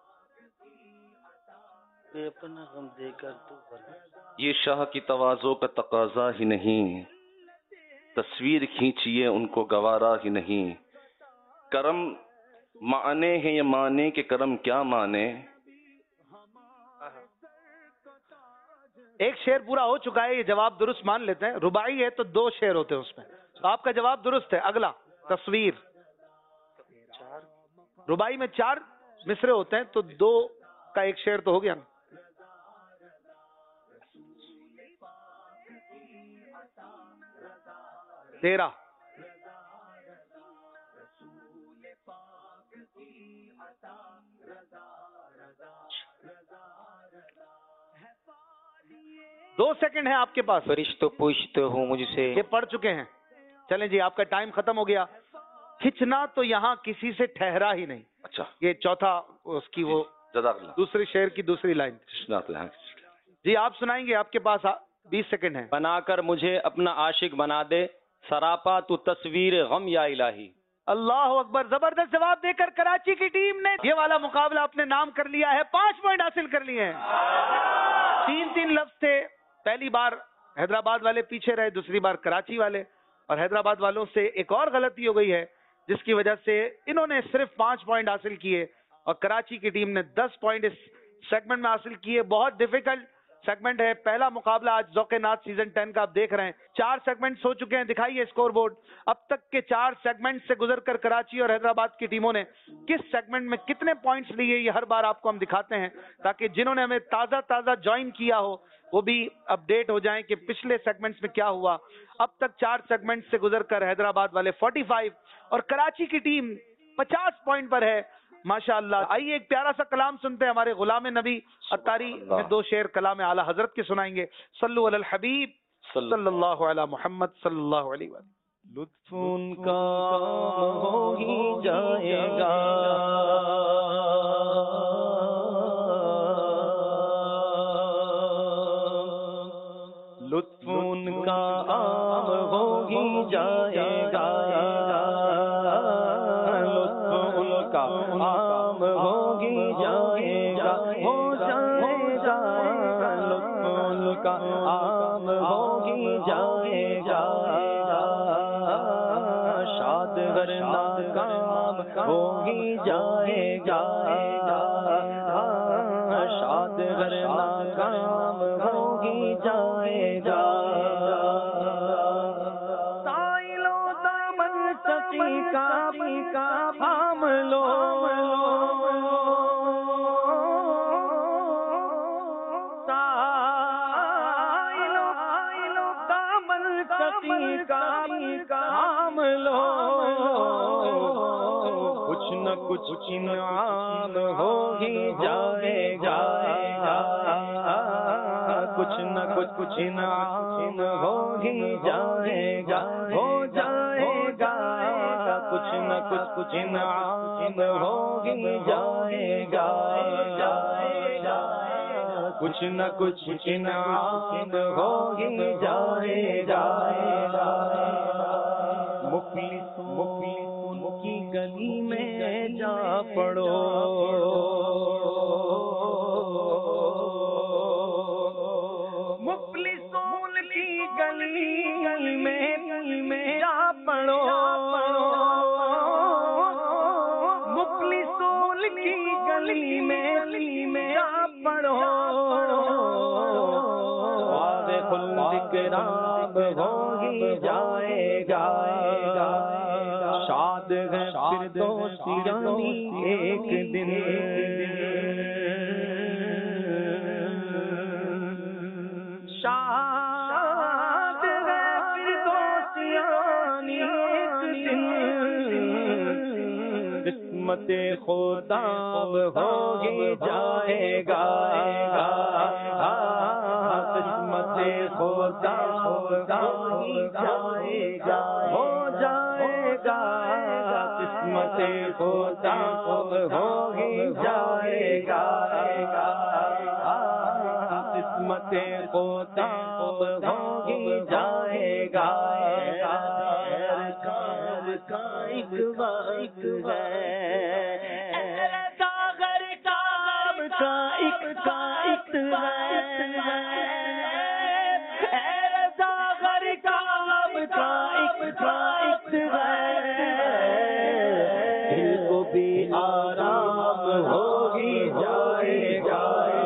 ये अपना गम देकर तू बना। ये शाह की तवाज़ो का तकाजा ही नहीं, तस्वीर खींचिए उनको गवारा ही नहीं, करम माने हैं ये माने के करम क्या माने। एक शेर पूरा हो चुका है, ये जवाब दुरुस्त मान लेते हैं। रुबाई है तो दो शेर होते हैं उसमें, तो आपका जवाब दुरुस्त है। अगला तस्वीर। रुबाई में चार मिसरे होते हैं, तो दो का एक शेर तो हो गया ना। तेरह। दो सेकंड है आपके पास। फरिश्तों पूछते हो मुझसे, ये पढ़ चुके हैं। चलें जी, आपका टाइम खत्म हो गया। खिंचना तो यहाँ किसी से ठहरा ही नहीं। अच्छा, ये चौथा उसकी वो दूसरी शेर की दूसरी लाइन। जी आप सुनाएंगे, आपके पास बीस सेकंड है। बनाकर मुझे अपना आशिक बना दे, सरापा तू तस्वीर गम या इलाही। अल्लाह अकबर। जबरदस्त जवाब देकर कराची की टीम ने ये वाला मुकाबला अपने नाम कर लिया है, पांच पॉइंट हासिल कर लिए हैं। तीन तीन लफ्ज थे, पहली बार हैदराबाद वाले पीछे रहे, दूसरी बार कराची वाले, और हैदराबाद वालों से एक और गलती हो गई है जिसकी वजह से इन्होंने सिर्फ पांच पॉइंट हासिल किए और कराची की टीम ने दस पॉइंट इस सेगमेंट में हासिल किए। बहुत डिफिकल्ट सेगमेंट है। पहला मुकाबला आज ज़ौक़-ए-नात सीजन टेन का आप देख रहे हैं। चार सेगमेंट्स हो चुके हैं, दिखाइए स्कोर बोर्ड। अब तक के चार सेगमेंट से गुजरकर कराची और हैदराबाद की टीमों ने किस सेगमेंट में कितने पॉइंट्स लिए, ये हर बार आपको हम दिखाते हैं, ताकि जिन्होंने हमें ताजा ताजा ज्वाइन किया हो वो भी अपडेट हो जाएं कि पिछले सेगमेंट्स में क्या हुआ। अब तक चार सेगमेंट से गुजरकर हैदराबाद वाले पैंतालीस और कराची की टीम पचास पॉइंट पर है माशाअल्लाह। आइए एक प्यारा सा कलाम सुनते हैं। हमारे गुलाम नबी अत्तारी में दो शेर कलाम आला हजरत के सुनाएंगे। सल्लु अलल हबीब सल्लल्लाहु अला मुहम्मद सल्लल्लाहु अलैहि वसल्लम। लुत्फ उनका हो ही जाएगा, लुत्फ उनका आम हो ही जाएगा, लुत्फ उनका आम हो ही जाएगा, हो जाएगा, लुत्फ उनका आम हो ही जाएगा, शाद वरना काम हो ही जाएगा, शाद वरना काम हो ही जाएगा। साइलो दामन सची का का थाम लो, साइलो साइलो दामन सची का थाम लो, कुछ न कुछ इनाम हो ही जाएगा, कुछ न कुछ कुछ इनाम हो ही जाएगा, हो जाएगा, कुछ न कुछ कुछ इनाम हो ही जाएगा, کچھ نہ کچھ انعام ہو ہی جائے گا مفلسوں مفلسوں کی گلی میں جا پڑو ہو ہی جائے گا شاد ہے فردوسی ایک دن شاد ہے فردوسی ایک دن قسمت خدا ہو ہی جائے گا قسمت خدا خدا ہی جائے گا ہو جائے گا قسمت خدا ہو ہی جائے گا قسمت خدا ہو ہی جائے گا کار کا ایک وقت ہے ساگر کام کا ایک کا ایک ہے دل کو بھی آرام ہو ہی جائے گا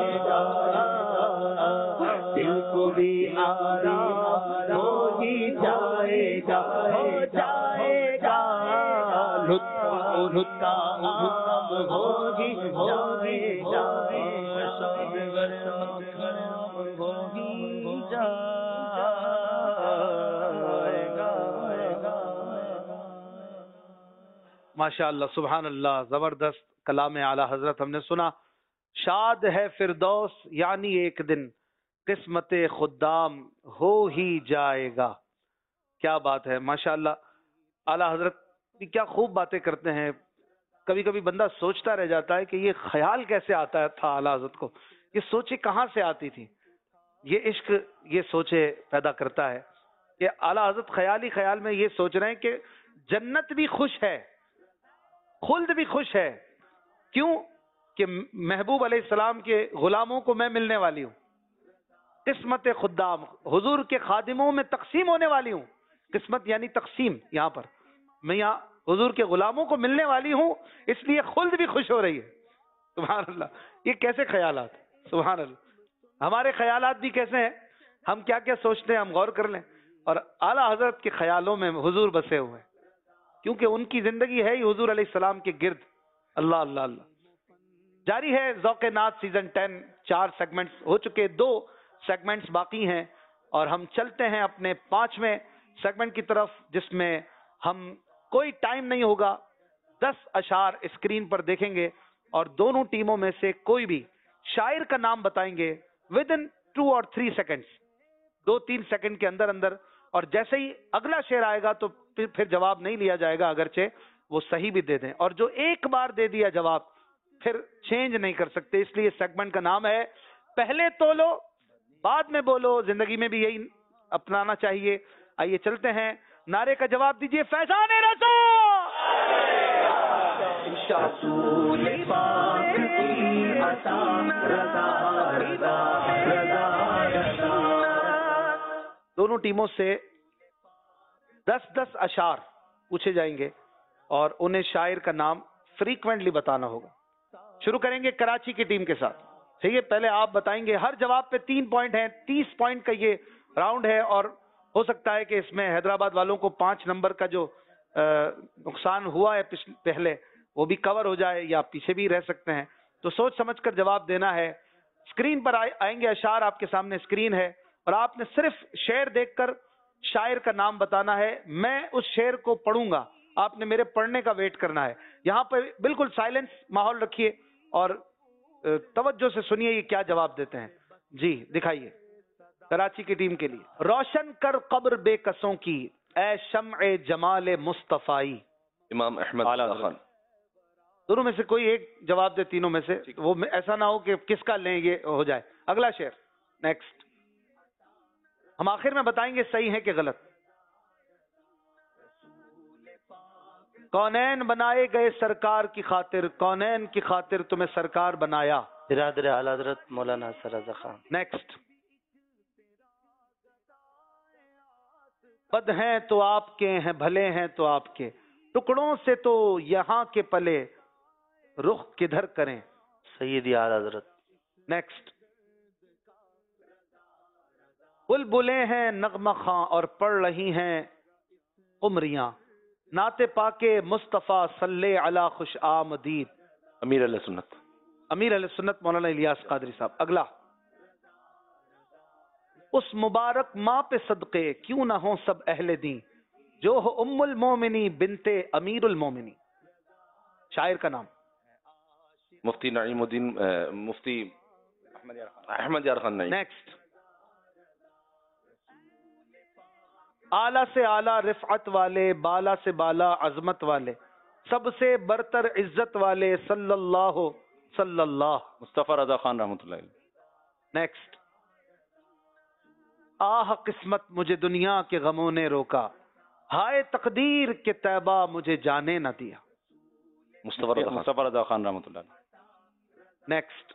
دل کو بھی آرام ہو ہی جائے گا ہو جائے گا لطف عام ہو ہی جائے گا ہو ہی ماشاء اللہ سبحان اللہ زبردست کلام اعلی حضرت ہم نے سنا شاد ہے فردوس یعنی ایک دن قسمت خدام ہو ہی جائے گا کیا بات ہے ماشاء اللہ اعلی حضرت کیا خوب باتیں کرتے ہیں کبھی کبھی بندہ سوچتا رہ جاتا ہے کہ یہ خیال کیسے آتا تھا اعلی حضرت کو یہ سوچیں کہاں سے آتی تھی یہ عشق یہ سوچے پیدا کرتا ہے کہ اعلی حضرت خیال ہی خیال میں یہ سوچ رہے ہیں کہ جنت بھی خوش ہے خلد بھی خوش ہے کیوں کہ محبوب علیہ السلام کے غلاموں کو میں ملنے والی ہوں قسمت خدام حضور کے خادموں میں تقسیم ہونے والی ہوں قسمت یعنی تقسیم یہاں پر میں یہاں حضور کے غلاموں کو ملنے والی ہوں اس لیے خلد بھی خوش ہو رہی ہے سبحان اللہ یہ کیسے خیالات سبحان اللہ ہمارے خیالات بھی کیسے ہیں ہم کیا کیا سوچتے ہیں ہم غور کر لیں اور اعلیٰ حضرت کے خیالوں میں حضور بسے ہوئے ہیں کیونکہ ان کی زندگی ہے ہی حضور علیہ السلام کے گرد اللہ اللہ اللہ جاری ہے ذوق نات سیزن ٹین چار سیگمنٹس ہو چکے دو سیگمنٹس باقی ہیں اور ہم چلتے ہیں اپنے پانچویں سیگمنٹ کی طرف جس میں ہم کوئی ٹائم نہیں ہوگا دس اشعار اسکرین پر دیکھیں گے اور دونوں ٹیموں میں سے کوئی بھی شاعر کا نام بتائیں گے ود ان ٹو اور تھری سیکنڈس دو تین سیکنڈ کے اندر اندر اور جیسے ہی اگلا شعر آئے گا تو پھر جواب نہیں لیا جائے گا اگرچہ وہ صحیح بھی دے دیں اور جو ایک بار دے دیا جواب پھر چینج نہیں کر سکتے اس لیے سیگمنٹ کا نام ہے پہلے تولو بعد میں بولو زندگی میں بھی یہی اپنانا چاہیے آئیے چلتے ہیں نعرے کا جواب دیجئے فیضان رضا دونوں ٹیموں سے دس دس اشعار پوچھے جائیں گے اور انہیں شاعر کا نام فریکوینٹلی بتانا ہوگا شروع کریں گے کراچی کی ٹیم کے ساتھ ٹھیک ہے پہلے آپ بتائیں گے ہر جواب پہ تین پوائنٹ ہیں تیس پوائنٹ کا یہ راؤنڈ ہے اور ہو سکتا ہے کہ اس میں حیدرآباد والوں کو پانچ نمبر کا جو نقصان ہوا ہے پہلے وہ بھی کور ہو جائے یا پیچھے بھی رہ سکتے ہیں تو سوچ سمجھ کر جواب دینا ہے اسکرین پر آئیں گے اشعار آپ کے سامنے اسکرین ہے اور آپ نے صرف شعر دیکھ کر شاعر کا نام بتانا ہے میں اس شعر کو پڑھوں گا آپ نے میرے پڑھنے کا ویٹ کرنا ہے یہاں پہ بالکل سائلنس ماحول رکھیے اور توجہ سے سنیے یہ کیا جواب دیتے ہیں جی دکھائیے کراچی کی ٹیم کے لیے روشن کر قبر بے کسوں کی اے شمع جمال مصطفی امام احمد خان دونوں میں سے کوئی ایک جواب دے تینوں میں سے وہ ایسا نہ ہو کہ کس کا لیں یہ ہو جائے اگلا شعر نیکسٹ. ہم آخر میں بتائیں گے صحیح ہے کہ غلط. کونین بنائے گئے سرکار کی خاطر، کونین کی خاطر تمہیں سرکار بنایا. برادر اعلیٰ حضرت مولانا حسن رضا خان. نیکسٹ. بد ہیں تو آپ کے ہیں، بھلے ہیں تو آپ کے، ٹکڑوں سے تو یہاں کے پلے، رخ کدھر کریں. سیدی اعلیٰ حضرت. نیکسٹ. بلبلیں ہیں نغمہ خاں اور پڑھ رہی ہیں قمریاں، نعت پاک مصطفیٰ صلی علی خوش آمدید. امیر علیہ سنت. امیر علیہ سنت مولانا الیاس قادری صاحب. اگلا. اس مبارک ماں پہ صدقے کیوں نہ ہوں سب اہل دین، جو ہو ام المومنی بنت امیر المومنی. شاعر کا نام مفتی نعیم الدین مفتی احمد یار خان نعیم. نیکسٹ. اعلیٰ سے اعلیٰ رفعت والے، بالا سے بالا عظمت والے، سب سے برتر عزت والے، صلی اللہ صلی اللہ. مصطفیٰ رضا خان رحمۃ اللہ علیہ. نیکسٹ. آہ قسمت مجھے دنیا کے غموں نے روکا، ہائے تقدیر کے طیبہ مجھے جانے نہ دیا. مصطفیٰ رضا خان رحمۃ اللہ علیہ. نیکسٹ.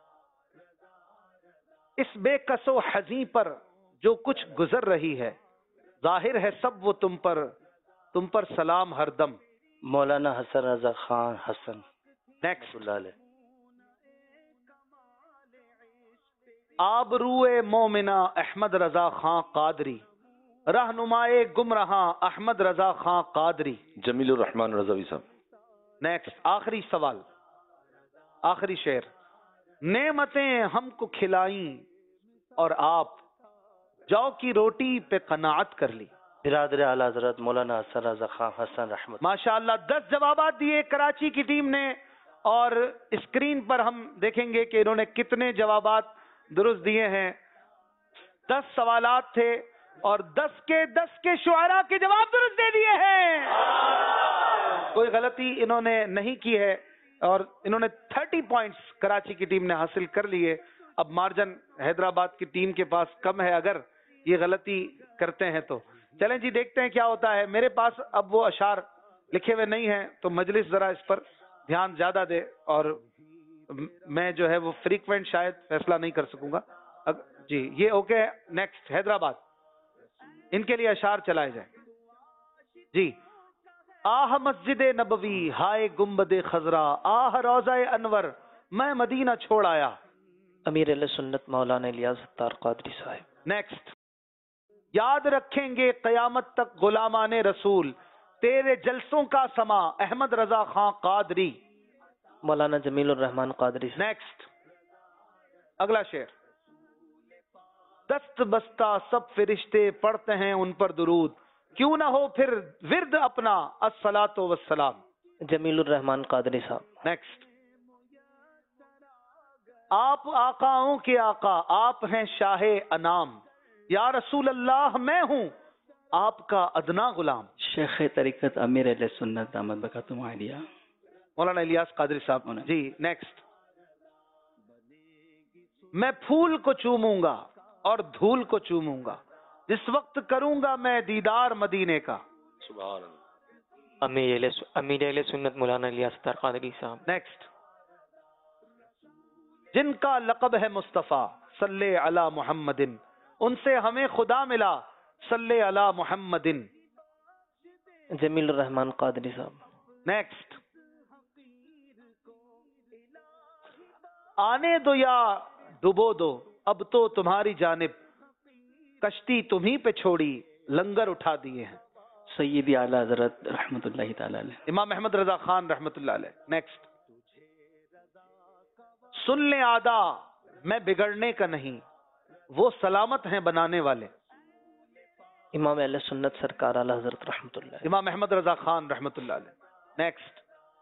اس بے کس و حزیں پر جو کچھ گزر رہی ہے، ظاہر ہے سب وہ تم پر، تم پر سلام ہر دم. مولانا حسن رضا خان حسن. نیکسٹ. اللہ علیہ. آبروئے مومنہ احمد رضا خان قادری، رہنمائے گمراہاں احمد رضا خان قادری. جمیل الرحمان رضوی صاحب. نیکسٹ. آخری سوال، آخری شعر. نعمتیں ہم کو کھلائیں اور آپ جو کی روٹی پہ قناعت کر لی. برادر اعلیٰ حضرت مولانا حسن رضا خان حسن رحمت. ماشاءاللہ دس جوابات دیے کراچی کی ٹیم نے، اور اسکرین پر ہم دیکھیں گے کہ انہوں نے کتنے جوابات درست دیے ہیں. دس سوالات تھے اور دس کے دس کے شعراء کے جواب درست دے دیے ہیں. کوئی غلطی انہوں نے نہیں کی ہے اور انہوں نے تھرٹی پوائنٹس کراچی کی ٹیم نے حاصل کر لیے. اب مارجن حیدرآباد کی ٹیم کے پاس کم ہے اگر یہ غلطی کرتے ہیں تو. چلیں جی دیکھتے ہیں کیا ہوتا ہے. میرے پاس اب وہ اشعار لکھے ہوئے نہیں ہیں تو مجلس ذرا اس پر دھیان زیادہ دے، اور میں جو ہے وہ فریکوینٹ شاید فیصلہ نہیں کر سکوں گا. جی یہ اوکے. نیکسٹ. حیدرآباد ان کے لیے اشعار چلائے جائیں. جی. آہ مسجد نبوی ہائے گنبد خضرا، آہ روضہ انور میں مدینہ چھوڑ آیا. امیر علیہ سنت مولانا الیاس ستار قادری صاحب. نیکسٹ. یاد رکھیں گے قیامت تک غلامان رسول، تیرے جلسوں کا سما احمد رضا خان قادری. مولانا جمیل الرحمان قادری صاحب. نیکسٹ. اگلا شعر. دست بستہ سب فرشتے پڑھتے ہیں ان پر درود، کیوں نہ ہو پھر ورد اپنا الصلاۃ والسلام. جمیل الرحمان قادری صاحب. نیکسٹ. آپ آقاؤں کے آقا، آپ ہیں شاہ انام، یا رسول اللہ میں ہوں آپ کا ادنا غلام. شیخ طریقت امیر علیہ سنت دامت برکاتہم عالیہ مولانا الیاس قادری صاحب. جی نیکسٹ. میں پھول کو چوموں گا اور دھول کو چوموں گا، جس وقت کروں گا میں دیدار مدینے کا. سبحان اللہ. امیر علیہ امیر علیہ سنت مولانا الیاس ستار قادری صاحب. نیکسٹ. جن کا لقب ہے مصطفیٰ صلی علی محمد، ان سے ہمیں خدا ملا صلی علی محمد. جمیل الرحمان قادری صاحب. نیکسٹ. آنے دو یا ڈبو دو اب تو تمہاری جانب، کشتی تمہیں پہ چھوڑی لنگر اٹھا دیے ہیں. سیدی اعلیٰ حضرت رحمت اللہ تعالی علیہ. امام احمد رضا خان رحمت اللہ علیہ. نیکسٹ. سن لیں آدھا میں بگڑنے کا نہیں، وہ سلامت ہیں بنانے والے. امام اہل سنت سرکار اعلی حضرت رحمت اللہ. امام احمد رضا خان رحمت اللہ علیہ. نیکسٹ.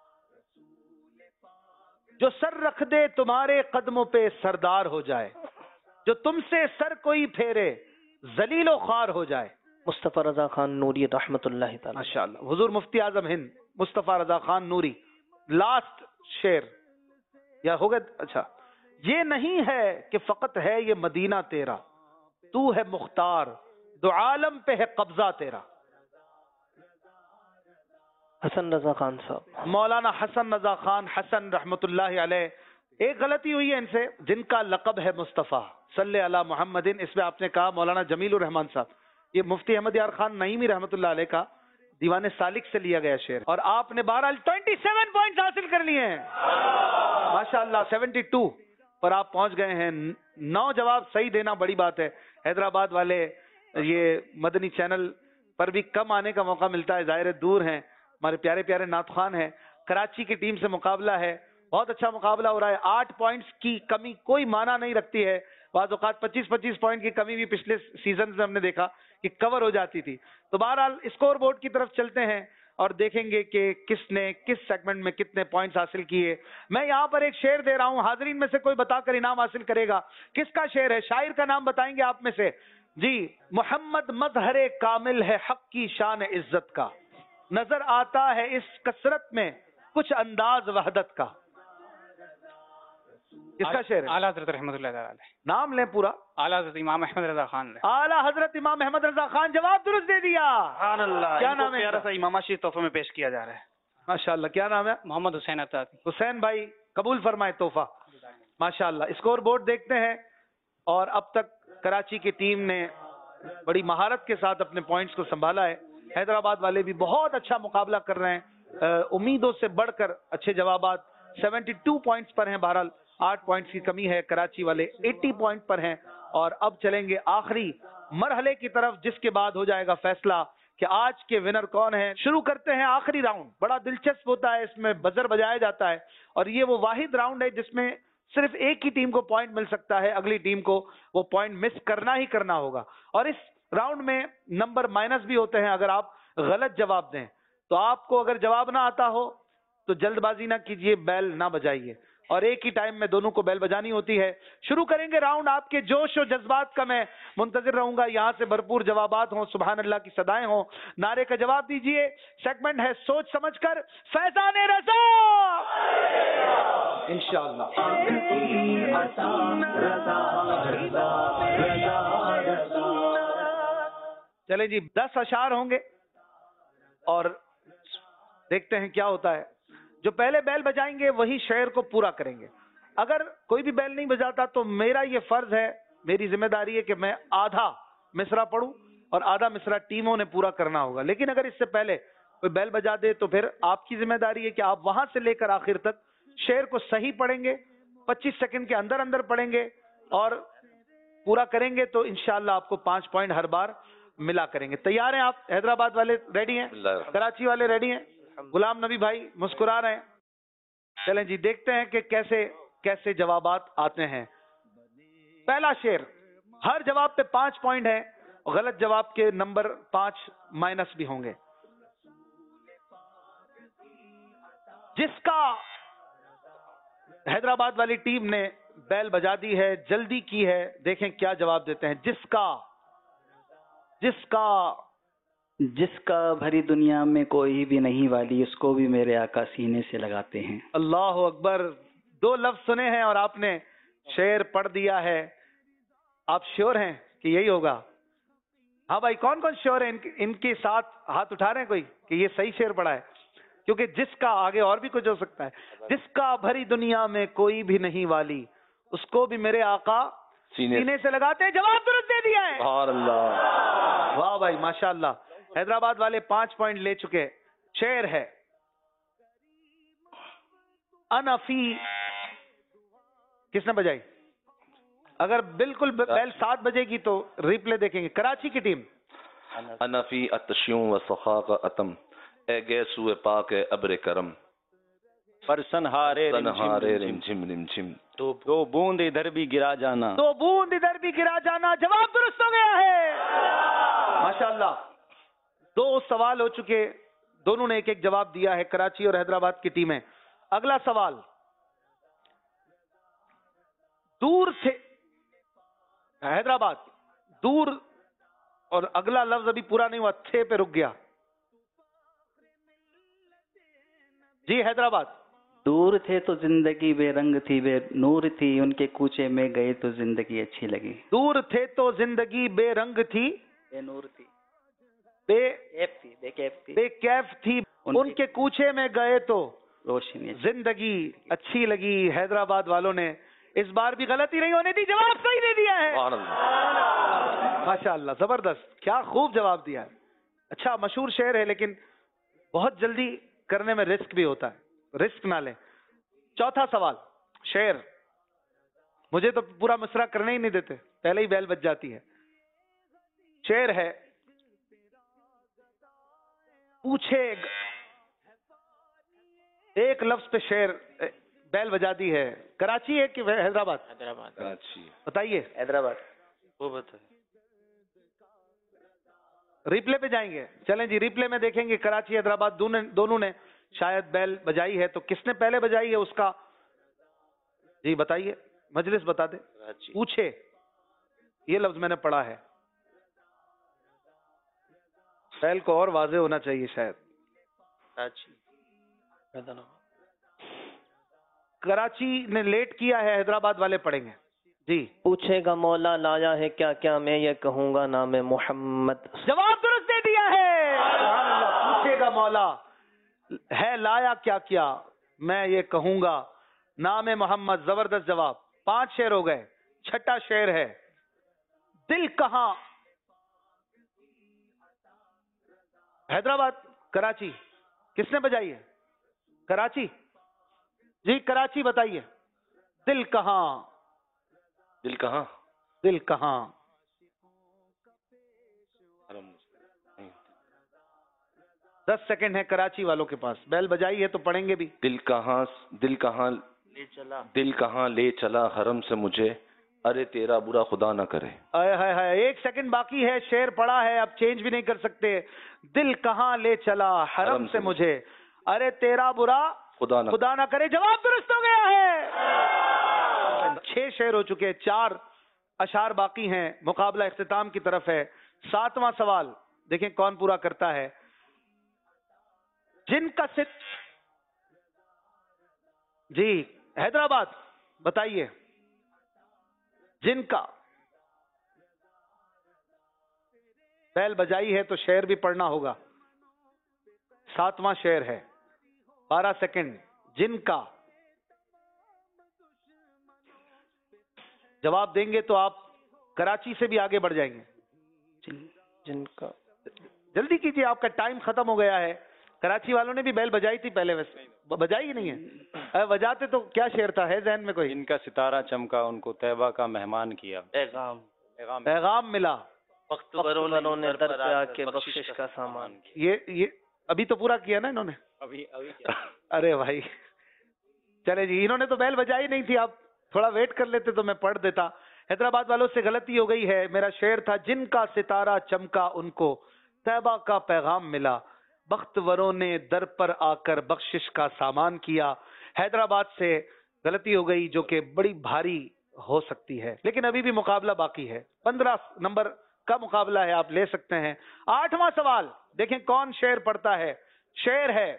جو سر رکھ دے تمہارے قدموں پہ سردار ہو جائے، جو تم سے سر کوئی پھیرے ذلیل و خوار ہو جائے. مصطفیٰ رضا خان نوری رحمت اللہ تعالی. ماشاءاللہ. حضور مفتی اعظم ہند مصطفیٰ رضا خان نوری. لاسٹ شعر یا ہو گیا. اچھا. یہ نہیں ہے کہ فقط ہے یہ مدینہ تیرا، تو ہے مختار، دو عالم پہ ہے قبضہ تیرا۔ حسن رضا خان صاحب، مولانا حسن رضا خان حسن رحمت اللہ علیہ، ایک غلطی ہوئی ہے ان سے، جن کا لقب ہے مصطفیٰ صلی علی محمد، اس میں آپ نے کہا مولانا جمیل الرحمان صاحب، یہ مفتی احمد یار خان نعیمی رحمت اللہ علیہ کا دیوان سالک سے لیا گیا شعر، اور آپ نے بہرحال ستائیس پوائنٹس حاصل کر لیے ہیں ماشاءاللہ، بہتر پر آپ پہنچ گئے ہیں۔ نو جواب صحیح دینا بڑی بات ہے۔ حیدرآباد والے یہ مدنی چینل پر بھی کم آنے کا موقع ملتا ہے، ظاہر دور ہیں، ہمارے پیارے پیارے نعت خوان ہیں۔ کراچی کی ٹیم سے مقابلہ ہے، بہت اچھا مقابلہ ہو رہا ہے۔ آٹھ پوائنٹس کی کمی کوئی معنی نہیں رکھتی ہے، بعض اوقات پچیس پچیس پوائنٹ کی کمی بھی پچھلے سیزن میں ہم نے دیکھا کہ کور ہو جاتی تھی۔ تو بہرحال اسکور بورڈ کی طرف چلتے ہیں اور دیکھیں گے کہ کس نے کس سیگمنٹ میں کتنے پوائنٹس حاصل کیے۔ میں یہاں پر ایک شعر دے رہا ہوں، حاضرین میں سے کوئی بتا کر انعام حاصل کرے گا۔ کس کا شعر ہے؟ شاعر کا نام بتائیں گے آپ میں سے؟ جی، محمد مظہر کامل ہے حق کی شان عزت کا، نظر آتا ہے اس کثرت میں کچھ انداز وحدت کا۔ کس کا شعر ہے؟ اعلیٰ حضرت رحمۃ اللہ تعالی علیہ۔ نام لیں پورا۔ اعلیٰ حضرت امام احمد رضا خان نے۔ اعلیٰ حضرت امام احمد رضا خان، جواب درست دے دیا۔ سبحان اللہ۔ کیا نام ہے؟ پیارا سا امامہ شریف تحفے میں پیش کیا جا رہا ہے۔ ماشاءاللہ، کیا نام ہے؟ محمد حسین عطا۔ حسین بھائی قبول فرمائے تحفہ۔ ماشاءاللہ، اسکور بورڈ دیکھتے ہیں، اور اب تک کراچی کی ٹیم نے بڑی مہارت کے ساتھ اپنے پوائنٹس کو سنبھالا ہے۔ حیدرآباد والے بھی بہت اچھا مقابلہ کر رہے ہیں، امیدوں سے بڑھ کر اچھے جوابات، سیونٹی ٹو پوائنٹس پر ہیں، بہرحال آٹھ پوائنٹس کی کمی ہے۔ کراچی والے ایٹی پوائنٹ پر ہیں، اور اب چلیں گے آخری مرحلے کی طرف، جس کے بعد ہو جائے گا فیصلہ کہ آج کے ونر کون ہیں۔ شروع کرتے ہیں آخری راؤنڈ، بڑا دلچسپ ہوتا ہے، اس میں بزر بجایا جاتا ہے، اور یہ وہ واحد راؤنڈ ہے جس میں صرف ایک ہی ٹیم کو پوائنٹ مل سکتا ہے، اگلی ٹیم کو وہ پوائنٹ مس کرنا ہی کرنا ہوگا۔ اور اس راؤنڈ میں نمبر مائنس بھی ہوتے ہیں اگر آپ غلط جواب دیں۔ تو آپ کو اگر جواب نہ آتا ہو تو جلد بازی نہ کیجیے، بیل نہ بجائیے، اور ایک ہی ٹائم میں دونوں کو بیل بجانی ہوتی ہے۔ شروع کریں گے راؤنڈ، آپ کے جوش و جذبات کا میں منتظر رہوں گا، یہاں سے بھرپور جوابات ہوں، سبحان اللہ کی صدائیں ہوں، نعرے کا جواب دیجئے۔ سیگمنٹ ہے سوچ سمجھ کر فیضان رضا، انشاءاللہ۔ چلے جی، دس اشعار ہوں گے اور دیکھتے ہیں کیا ہوتا ہے۔ جو پہلے بیل بجائیں گے وہی شعر کو پورا کریں گے۔ اگر کوئی بھی بیل نہیں بجاتا تو میرا یہ فرض ہے، میری ذمہ داری ہے کہ میں آدھا مصرع پڑھوں اور آدھا مصرع ٹیموں نے پورا کرنا ہوگا۔ لیکن اگر اس سے پہلے کوئی بیل بجا دے تو پھر آپ کی ذمہ داری ہے کہ آپ وہاں سے لے کر آخر تک شعر کو صحیح پڑھیں گے، پچیس سیکنڈ کے اندر اندر پڑھیں گے اور پورا کریں گے تو انشاءاللہ آپ کو پانچ پوائنٹ ہر بار ملا کریں گے۔ تیار ہیں آپ؟ حیدرآباد والے ریڈی ہیں؟ کراچی والے ریڈی ہیں؟ غلام نبی بھائی مسکرا رہے ہیں۔ چلیں جی، دیکھتے ہیں کہ کیسے کیسے جوابات آتے ہیں۔ پہلا شعر، ہر جواب پہ پانچ پوائنٹ ہے، غلط جواب کے نمبر پانچ مائنس بھی ہوں گے۔ جس کا حیدرآباد والی ٹیم نے بیل بجا دی ہے، جلدی کی ہے، دیکھیں کیا جواب دیتے ہیں۔ جس کا جس کا جس کا بھری دنیا میں کوئی بھی نہیں والی، اس کو بھی میرے آقا سینے سے لگاتے ہیں۔ اللہ اکبر، دو لفظ سنے ہیں اور آپ نے شعر پڑھ دیا ہے۔ آپ شیور ہیں کہ یہی ہوگا؟ ہاں بھائی، کون کون شیور ہیں؟ ان کے ساتھ ہاتھ اٹھا رہے ہیں کوئی کہ یہ صحیح شعر پڑھا ہے؟ کیونکہ جس کا آگے اور بھی کچھ ہو سکتا ہے۔ جس کا بھری دنیا میں کوئی بھی نہیں والی، اس کو بھی میرے آقا سینے سے لگاتے ہیں۔ جواب درست دے دیا ہے، سبحان اللہ، واہ بھائی ماشاءاللہ۔ حیدرآباد والے پانچ پوائنٹ لے چکے۔ شعر ہے، انا فی، کس نے بجائی؟ اگر بالکل بیل سات بجے گی تو ریپلے دیکھیں گے۔ کراچی کی ٹیم، انا فی اتشیوں و سخاق اتم، اے گیسو پاک ابر کرم، پرسن ہارے تنہارے رم جھم رم جھم، تو بوند ادھر بھی گرا جانا، تو بوند ادھر بھی گرا جانا۔ جواب درست ہو گیا ہے، ماشاءاللہ۔ دو سوال ہو چکے، دونوں نے ایک ایک جواب دیا ہے، کراچی اور حیدرآباد کی ٹیمیں۔ اگلا سوال، دور سے حیدرآباد، دور، اور اگلا لفظ ابھی پورا نہیں ہوا، تھے پہ رک گیا۔ جی حیدرآباد، دور تھے تو زندگی بے رنگ تھی بے نور تھی، ان کے کوچے میں گئے تو زندگی اچھی لگی. دور تھے تو زندگی بے رنگ تھی، بے نور تھی، بے کیف تھی، بے کیف تھی، بے کیف تھی، ان کے کوچے میں گئے تو روشنی زندگی اچھی لگی. حیدرآباد والوں نے اس بار بھی غلطی نہیں ہونے دی، جواب صحیح دے دیا ہے. ماشاء اللہ، زبردست، کیا خوب جواب دیا ہے. اچھا مشہور شعر ہے لیکن بہت جلدی کرنے میں رسک بھی ہوتا ہے، رسک نہ لیں. چوتھا سوال شعر، مجھے تو پورا مصرع کرنے ہی نہیں دیتے، پہلے ہی بیل بج جاتی ہے. شعر ہے، پوچھے ایک لفظ پہ شعر بیل بجا دی ہے. کراچی ہے کہ حیدرآباد؟ حیدرآباد. کراچی. بتائیے. حیدرآباد. وہ بتائیں. ریپلے پہ جائیں گے. چلیں جی ریپلے میں دیکھیں گے کراچی حیدرآباد دونوں نے شاید بیل بجائی ہے، تو کس نے پہلے بجائی ہے اس کا جی بتائیے، مجلس بتا دے. پوچھے یہ لفظ میں نے پڑھا ہے، بیل کو اور واضح ہونا چاہیے شاید. کراچی. کراچی نے لیٹ کیا ہے، حیدرآباد والے پڑھیں گے. جی. پوچھے گا مولا لایا ہے کیا کیا، میں یہ کہوں گا نام محمد. جواب درست دے دیا ہے. پوچھے گا مولا ہے لایا کیا کیا، میں یہ کہوں گا نام محمد. زبردست جواب. پانچ شعر ہو گئے. چھٹا شعر ہے، دل کہاں. حیدرآباد کراچی کس نے بجائی ہے؟ کراچی. جی کراچی بتائیے. دل کہاں. دل کہاں. دل کہاں. دس سیکنڈ ہے کراچی والوں کے پاس. بیل بجائی ہے تو پڑھیں گے بھی. دل کہاں، دل کہاں لے چلا، دل کہاں لے چلا حرم سے مجھے، ارے تیرا برا خدا نہ کرے. آئے ہائے ہائے، ایک سیکنڈ باقی ہے، شعر پڑا ہے، اب چینج بھی نہیں کر سکتے. دل کہاں لے چلا حرم سے مجھے، ارے تیرا برا خدا نہ خدا نہ کرے. جواب درست ہو گیا ہے. چھ شعر ہو چکے، چار اشعار باقی ہیں. مقابلہ اختتام کی طرف ہے. ساتواں سوال دیکھیں کون پورا کرتا ہے. جن کا ست جی حیدرآباد بتائیے. جن کا بیل بجائی ہے تو شعر بھی پڑھنا ہوگا. ساتواں شعر ہے، بارہ سیکنڈ. جن کا جواب دیں گے تو آپ کراچی سے بھی آگے بڑھ جائیں گے. جن, جن کا جلدی کیجیے، آپ کا ٹائم ختم ہو گیا ہے. کراچی والوں نے بھی بیل بجائی تھی پہلے، ویسے بجائی ہی نہیں ہے. بجاتے تو کیا شعر تھا، ہے ذہن میں کوئی؟ ان کا ستارہ چمکا، ان کو طیبہ کا مہمان کیا، پیغام پیغام ملا، وقت بروں نے در پہ آ کے بخشش کا سامان. یہ یہ ابھی تو پورا کیا نا انہوں نے. ابھی ابھی کیا؟ ارے بھائی چلے جی، انہوں نے تو بیل بجائی نہیں تھی، آپ تھوڑا ویٹ کر لیتے تو میں پڑھ دیتا. حیدرآباد والوں سے غلطی ہو گئی ہے. میرا شعر تھا جن کا ستارہ چمکا، ان کو طیبہ کا پیغام ملا، بخت وروں نے در پر آ کر بخشش کا سامان کیا. حیدرآباد سے غلطی ہو گئی جو کہ بڑی بھاری ہو سکتی ہے، لیکن ابھی بھی مقابلہ باقی ہے. پندرہ نمبر کا مقابلہ ہے، آپ لے سکتے ہیں. آٹھواں سوال دیکھیں کون شعر پڑھتا ہے. شعر ہے،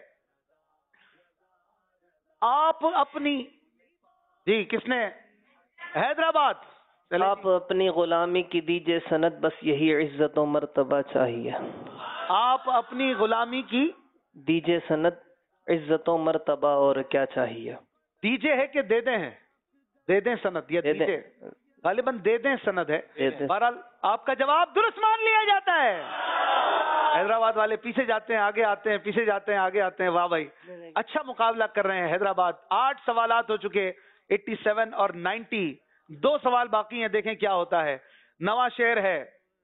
آپ اپنی جی کس نے؟ حیدرآباد. آپ اپنی غلامی کی دیجئے سند، بس یہی عزت و مرتبہ چاہیے. آپ اپنی غلامی کی دیجئے سند، عزت و مرتبہ اور کیا چاہیے. دیجئے ہے کہ دے دیں ہیں؟ دے دیں سند یا دیجئے؟ غالباً دے دیں سند ہے. بہرحال آپ کا جواب درست مان لیا جاتا ہے. حیدرآباد والے پیچھے جاتے ہیں آگے آتے ہیں، پیچھے جاتے ہیں آگے آتے ہیں. واہ بھائی اچھا مقابلہ کر رہے ہیں حیدرآباد. آٹھ سوالات ہو چکے، ایٹی سیون اور نائنٹی. دو سوال باقی ہیں، دیکھیں کیا ہوتا ہے. نواں شعر ہے،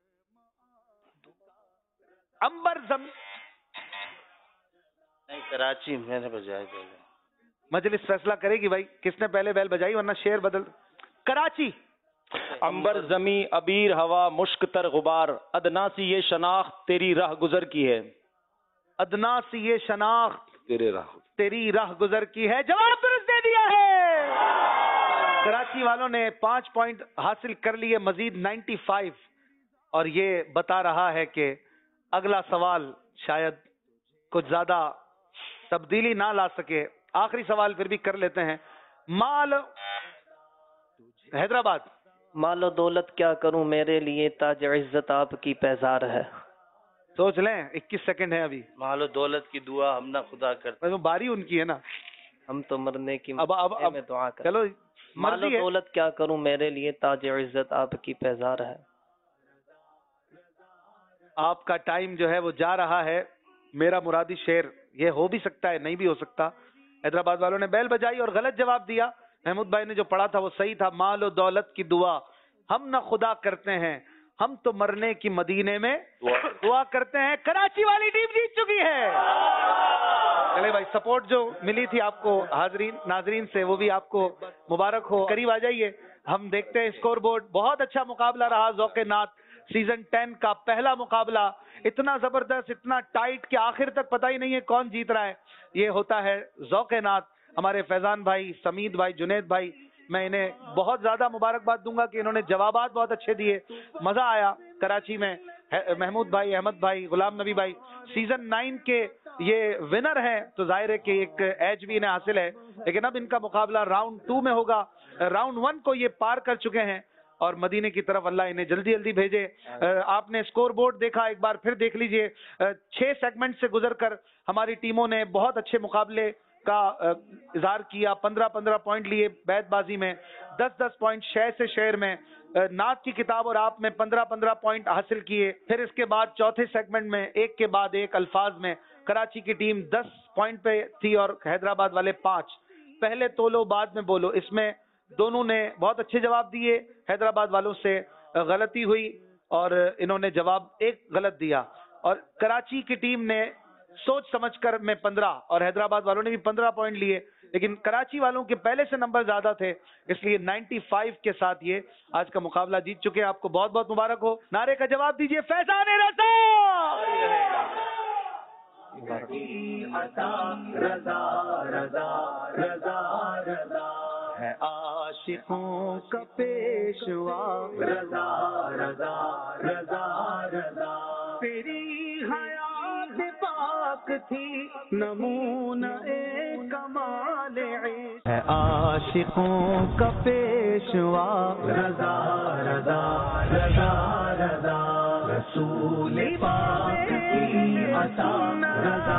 امبر زمین. نہیں کراچی میں نے بجائی پہلے. مجلس فیصلہ کرے گی بھائی کس نے پہلے بیل بجائی، ورنہ شعر بدل. کراچی. امبر زمیں ابیر ہوا مشک تر غبار، ادنا سی یہ شناخت تیری راہ گزر کی ہے. ادنا سی یہ شناخت تیرے راہ تیری راہ گزر کی ہے. جواب درست دے دیا ہے. کراچی والوں نے پانچ پوائنٹ حاصل کر لیے، مزید نائنٹی فائیو. اور یہ بتا رہا ہے کہ اگلا سوال شاید کچھ زیادہ تبدیلی نہ لا سکے. آخری سوال پھر بھی کر لیتے ہیں. مال حیدرآباد. مال و دولت کیا کروں میرے لیے تاج عزت آپ کی پیزار ہے. سوچ لیں, اکیس سیکنڈ ہے ابھی. مال و دولت کی دعا ہم نہ خدا کرتے. باری ان کی ہے نا, ہم تو مرنے کی اب اب اب دعا کریں. چلو مال و دولت کیا کروں میرے لیے تاج عزت آپ کی پیزار ہے. آپ کا ٹائم جو ہے وہ جا رہا ہے. میرا مرادی شعر یہ ہو بھی سکتا ہے, نہیں بھی ہو سکتا. حیدرآباد والوں نے بیل بجائی اور غلط جواب دیا. محمود بھائی نے جو پڑھا تھا وہ صحیح تھا. مال و دولت کی دعا ہم نہ خدا کرتے ہیں, ہم تو مرنے کی مدینے میں دعا کرتے ہیں. کراچی والی ٹیم جیت چکی ہے. چلے بھائی, سپورٹ جو ملی تھی آپ کو حاضرین ناظرین سے وہ بھی آپ کو مبارک ہو. قریب آ جائیے, ہم دیکھتے ہیں اسکور بورڈ. بہت اچھا مقابلہ رہا ذوق نعت سیزن ٹین کا پہلا مقابلہ. اتنا زبردست, اتنا ٹائٹ کہ آخر تک پتہ ہی نہیں ہے کون جیت رہا ہے. یہ ہوتا ہے ذوق نعت. ہمارے فیضان بھائی, سمید بھائی, جنید بھائی, میں انہیں بہت زیادہ مبارکباد دوں گا کہ انہوں نے جوابات بہت اچھے دیے. مزہ آیا کراچی میں. محمود بھائی, احمد بھائی, غلام نبی بھائی سیزن نائن کے یہ ونر ہیں, تو ظاہر ہے کہ ایک ایج بھی انہیں حاصل ہے. لیکن اب ان کا مقابلہ راؤنڈ ٹو میں ہوگا. راؤنڈ ون کو یہ پار کر چکے ہیں اور مدینے کی طرف اللہ انہیں جلدی جلدی بھیجے. آپ نے اسکور بورڈ دیکھا, ایک بار پھر دیکھ لیجئے. چھ سیگمنٹ سے گزر کر ہماری ٹیموں نے بہت اچھے مقابلے کا اظہار کیا. پندرہ پندرہ پوائنٹ لیے بیت بازی میں, دس دس پوائنٹ شہ سے شعر میں, نعت کی کتاب اور آپ میں پندرہ پندرہ پوائنٹ حاصل کیے. پھر اس کے بعد چوتھے سیگمنٹ میں ایک کے بعد ایک الفاظ میں کراچی کی ٹیم دس پوائنٹ پہ تھی اور حیدرآباد والے پانچ. پہلے تولو بعد میں بولو, اس میں دونوں نے بہت اچھے جواب دیے. حیدرآباد والوں سے غلطی ہوئی اور انہوں نے جواب ایک غلط دیا. اور کراچی کی ٹیم نے سوچ سمجھ کر میں پندرہ اور حیدرآباد والوں نے بھی پندرہ پوائنٹ لیے. لیکن کراچی والوں کے پہلے سے نمبر زیادہ تھے, اس لیے نائنٹی فائیو کے ساتھ یہ آج کا مقابلہ جیت چکے. آپ کو بہت بہت مبارک ہو. نعرے کا جواب دیجئے فیضان رضا. رضا رضا رضا رضا ہے عاشقوں کا پیشوا. رضا رضا رضا رضا تیری حیات پاک تھی نمونہ کمال عشق. ہے عاشقوں کا پیشوا. رضا رضا رضا رضا رسول پاک کی عطا. رضا